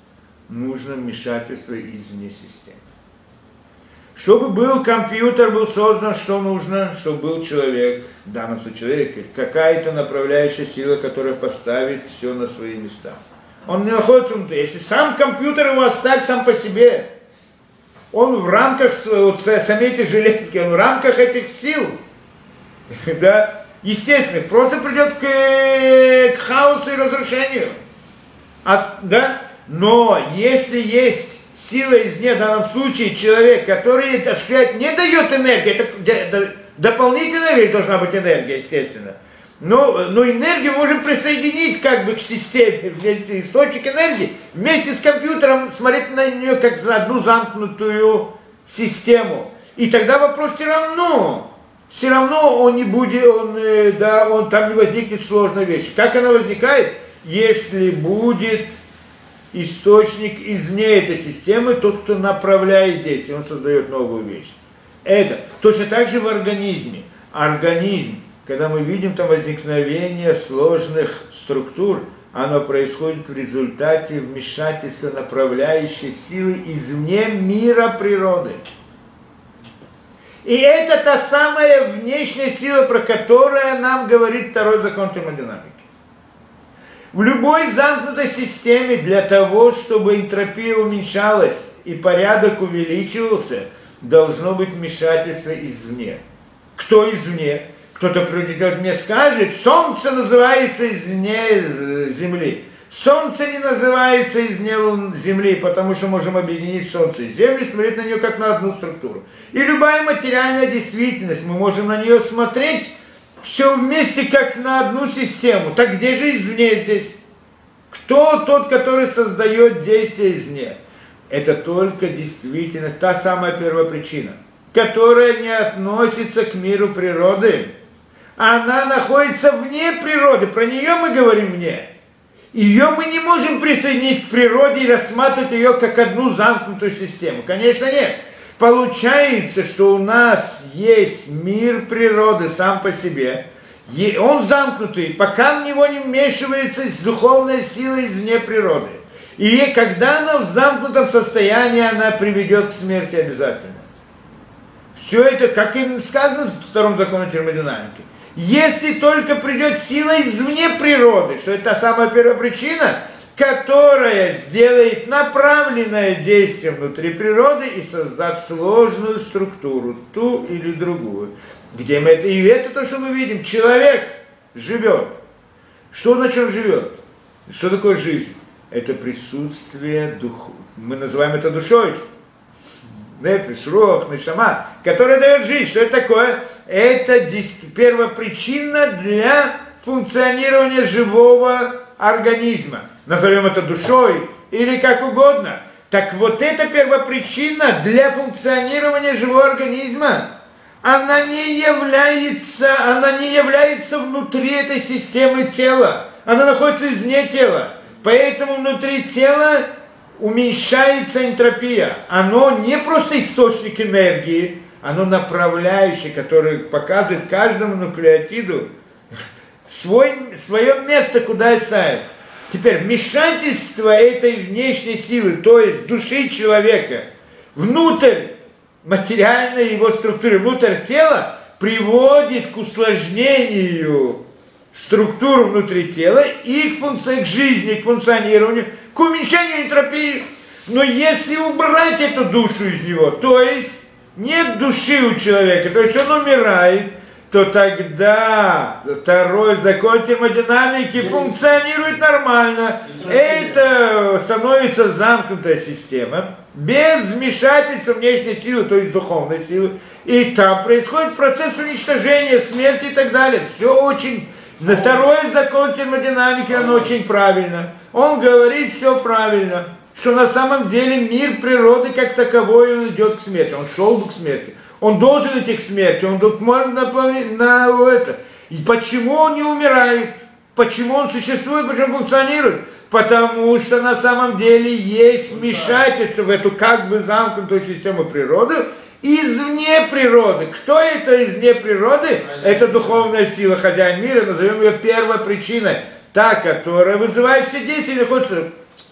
нужно вмешательство извне системы. Чтобы был компьютер, был создан, что нужно? Чтобы был человек, в данном случае человек, какая-то направляющая сила, которая поставит все на свои места. Он не находится внутри. Если сам компьютер его оставить сам по себе, он в рамках, вот, заметьте, Железский, он в рамках этих сил, да, естественно, просто придет к, к хаосу и разрушению. А, да? Но если есть сила извне, в данном случае человек, который это осуществляет, не дает энергии, это дополнительная вещь должна быть энергия, естественно. Но, но энергию можем присоединить как бы к системе, вместе источник энергии, вместе с компьютером смотреть на нее как за одну замкнутую систему. И тогда вопрос все равно, все равно он не будет, он, да, он, там не возникнет сложная вещь. Как она возникает? Если будет источник извне этой системы, тот, кто направляет действие, он создает новую вещь. Это точно так же в организме. Организм, когда мы видим там возникновение сложных структур, оно происходит в результате вмешательства направляющей силы извне мира природы. И это та самая внешняя сила, про которую нам говорит второй закон термодинамики. В любой замкнутой системе для того, чтобы энтропия уменьшалась и порядок увеличивался, должно быть вмешательство извне. Кто извне? Кто-то придет мне скажет, солнце называется извне Земли. Солнце не называется извне Земли, потому что можем объединить Солнце и Землю, смотреть на нее как на одну структуру. И любая материальная действительность, мы можем на нее смотреть все вместе как на одну систему. Так где же извне здесь? Кто тот, который создает действие извне? Это только действительность, та самая первопричина, которая не относится к миру природы. Она находится вне природы, про нее мы говорим вне. Ее мы не можем присоединить к природе и рассматривать ее как одну замкнутую систему. Конечно, нет. Получается, что у нас есть мир природы сам по себе. Он замкнутый, пока в него не вмешивается духовная сила извне природы. И когда она в замкнутом состоянии, она приведет к смерти обязательно. Все это, как и сказано в втором законе термодинамики. Если только придет сила извне природы, что это та самая первопричина, которая сделает направленное действие внутри природы и создаст сложную структуру, ту или другую. Где мы это? И это то, что мы видим. Человек живет. Что значит он живет? Что такое жизнь? Это присутствие духа. Мы называем это душой. Нефиш, руах, нешама, которая дает жизнь. Что это такое? Это первопричина для функционирования живого организма. Назовем это душой или как угодно. Так вот эта первопричина для функционирования живого организма, она не является, она не является внутри этой системы тела. Она находится извне тела. Поэтому внутри тела уменьшается энтропия. Оно не просто источник энергии, оно направляющее, которое показывает каждому нуклеотиду свой, свое место, куда ставить. Теперь вмешательство этой внешней силы, то есть души человека, внутрь материальной его структуры, внутрь тела, приводит к усложнению структур внутри тела и к, функции, к жизни, к функционированию, к уменьшению энтропии. Но если убрать эту душу из него, то есть нет души у человека, то есть он умирает, то тогда второй закон термодинамики функционирует нормально. Это становится замкнутая система, без вмешательства внешней силы, то есть духовной силы. И там происходит процесс уничтожения, смерти и так далее. Все очень... Второй закон термодинамики, он очень правильно. Он говорит все правильно, что на самом деле мир природы как таковой, он идет к смерти. Он шел бы к смерти. Он должен идти к смерти, он должен на, на это. И почему он не умирает? Почему он существует, почему функционирует? Потому что на самом деле есть вмешательство в эту как бы замкнутую систему природы извне природы. Кто это извне природы? Это духовная сила, хозяин мира, назовем ее первой причиной. Та, которая вызывает все действия, находится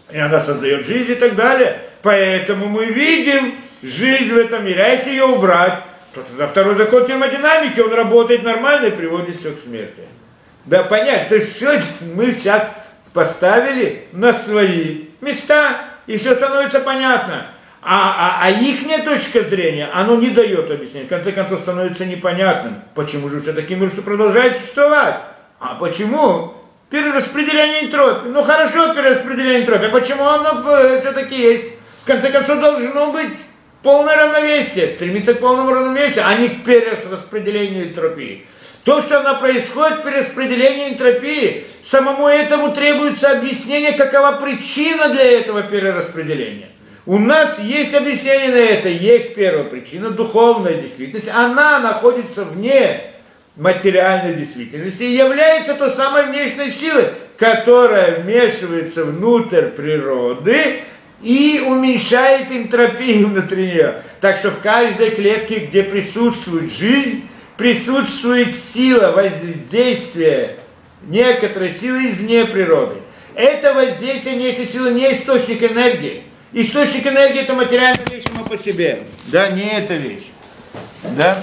И она создает жизнь и так далее. Поэтому мы видим жизнь в этом мире. А если ее убрать, то тогда второй закон термодинамики, он работает нормально и приводит все к смерти. Да, понятно. То есть все мы сейчас поставили на свои места, и все становится понятно. А, а, а ихняя точка зрения, оно не дает объяснения. В конце концов, становится непонятным, почему же все-таки мир продолжает существовать. А почему? Перераспределение энтропии. Ну хорошо, перераспределение энтропии. А почему оно все-таки есть? В конце концов, должно быть полное равновесие, стремиться к полному равновесию, а не к перераспределению энтропии. То, что оно происходит, перераспределение энтропии, самому этому требуется объяснение, какова причина для этого перераспределения. У нас есть объяснение на это, есть первая причина, духовная действительность, она находится вне материальной действительности и является той самой внешней силой, которая вмешивается внутрь природы и уменьшает энтропию внутри нее. Так что в каждой клетке, где присутствует жизнь, присутствует сила воздействия некоторой силы извне природы. Это воздействие внешней силы не источник энергии. Источник энергии — это материальная вещь сама по себе. Да, не эта вещь. Да?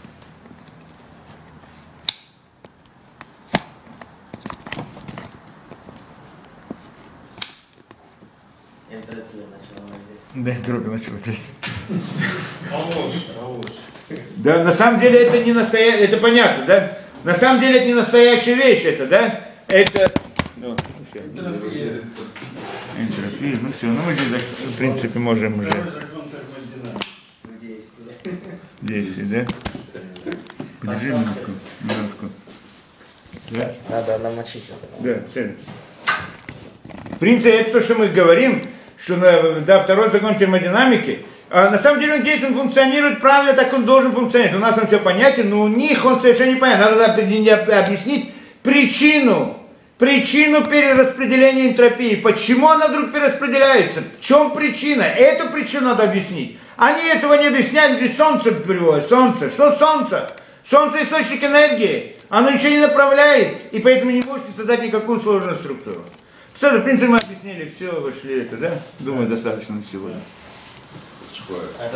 Энтропия начала воздействовать. Да, энтропия начала воздействовать. Алош, алош. Да, на самом деле это не настоящее, это понятно, да? На самом деле это не настоящая вещь, это, да? Это... Ну, все. Энтропия. Энтропия, ну все, ну мы здесь, в принципе, можем уже... Действие. Действие, да? Подержи минутку, минутку. Да? Надо намочить это. Да, все. В принципе, это то, что мы говорим, что, да, второй закон термодинамики, а на самом деле он действует, функционирует правильно, так он должен функционировать. У нас он все понятен, но у них он совершенно непонятен. Надо объяснить причину, причину перераспределения энтропии. Почему она вдруг перераспределяется? В чем причина? Эту причину надо объяснить. Они этого не объясняют, где солнце приводит. Солнце. Что солнце? Солнце — источник энергии. Оно ничего не направляет, и поэтому не можете создать никакую сложную структуру. Все, в принципе, мы объяснили все, вышли это, да? Думаю, достаточно на сегодня. Школа.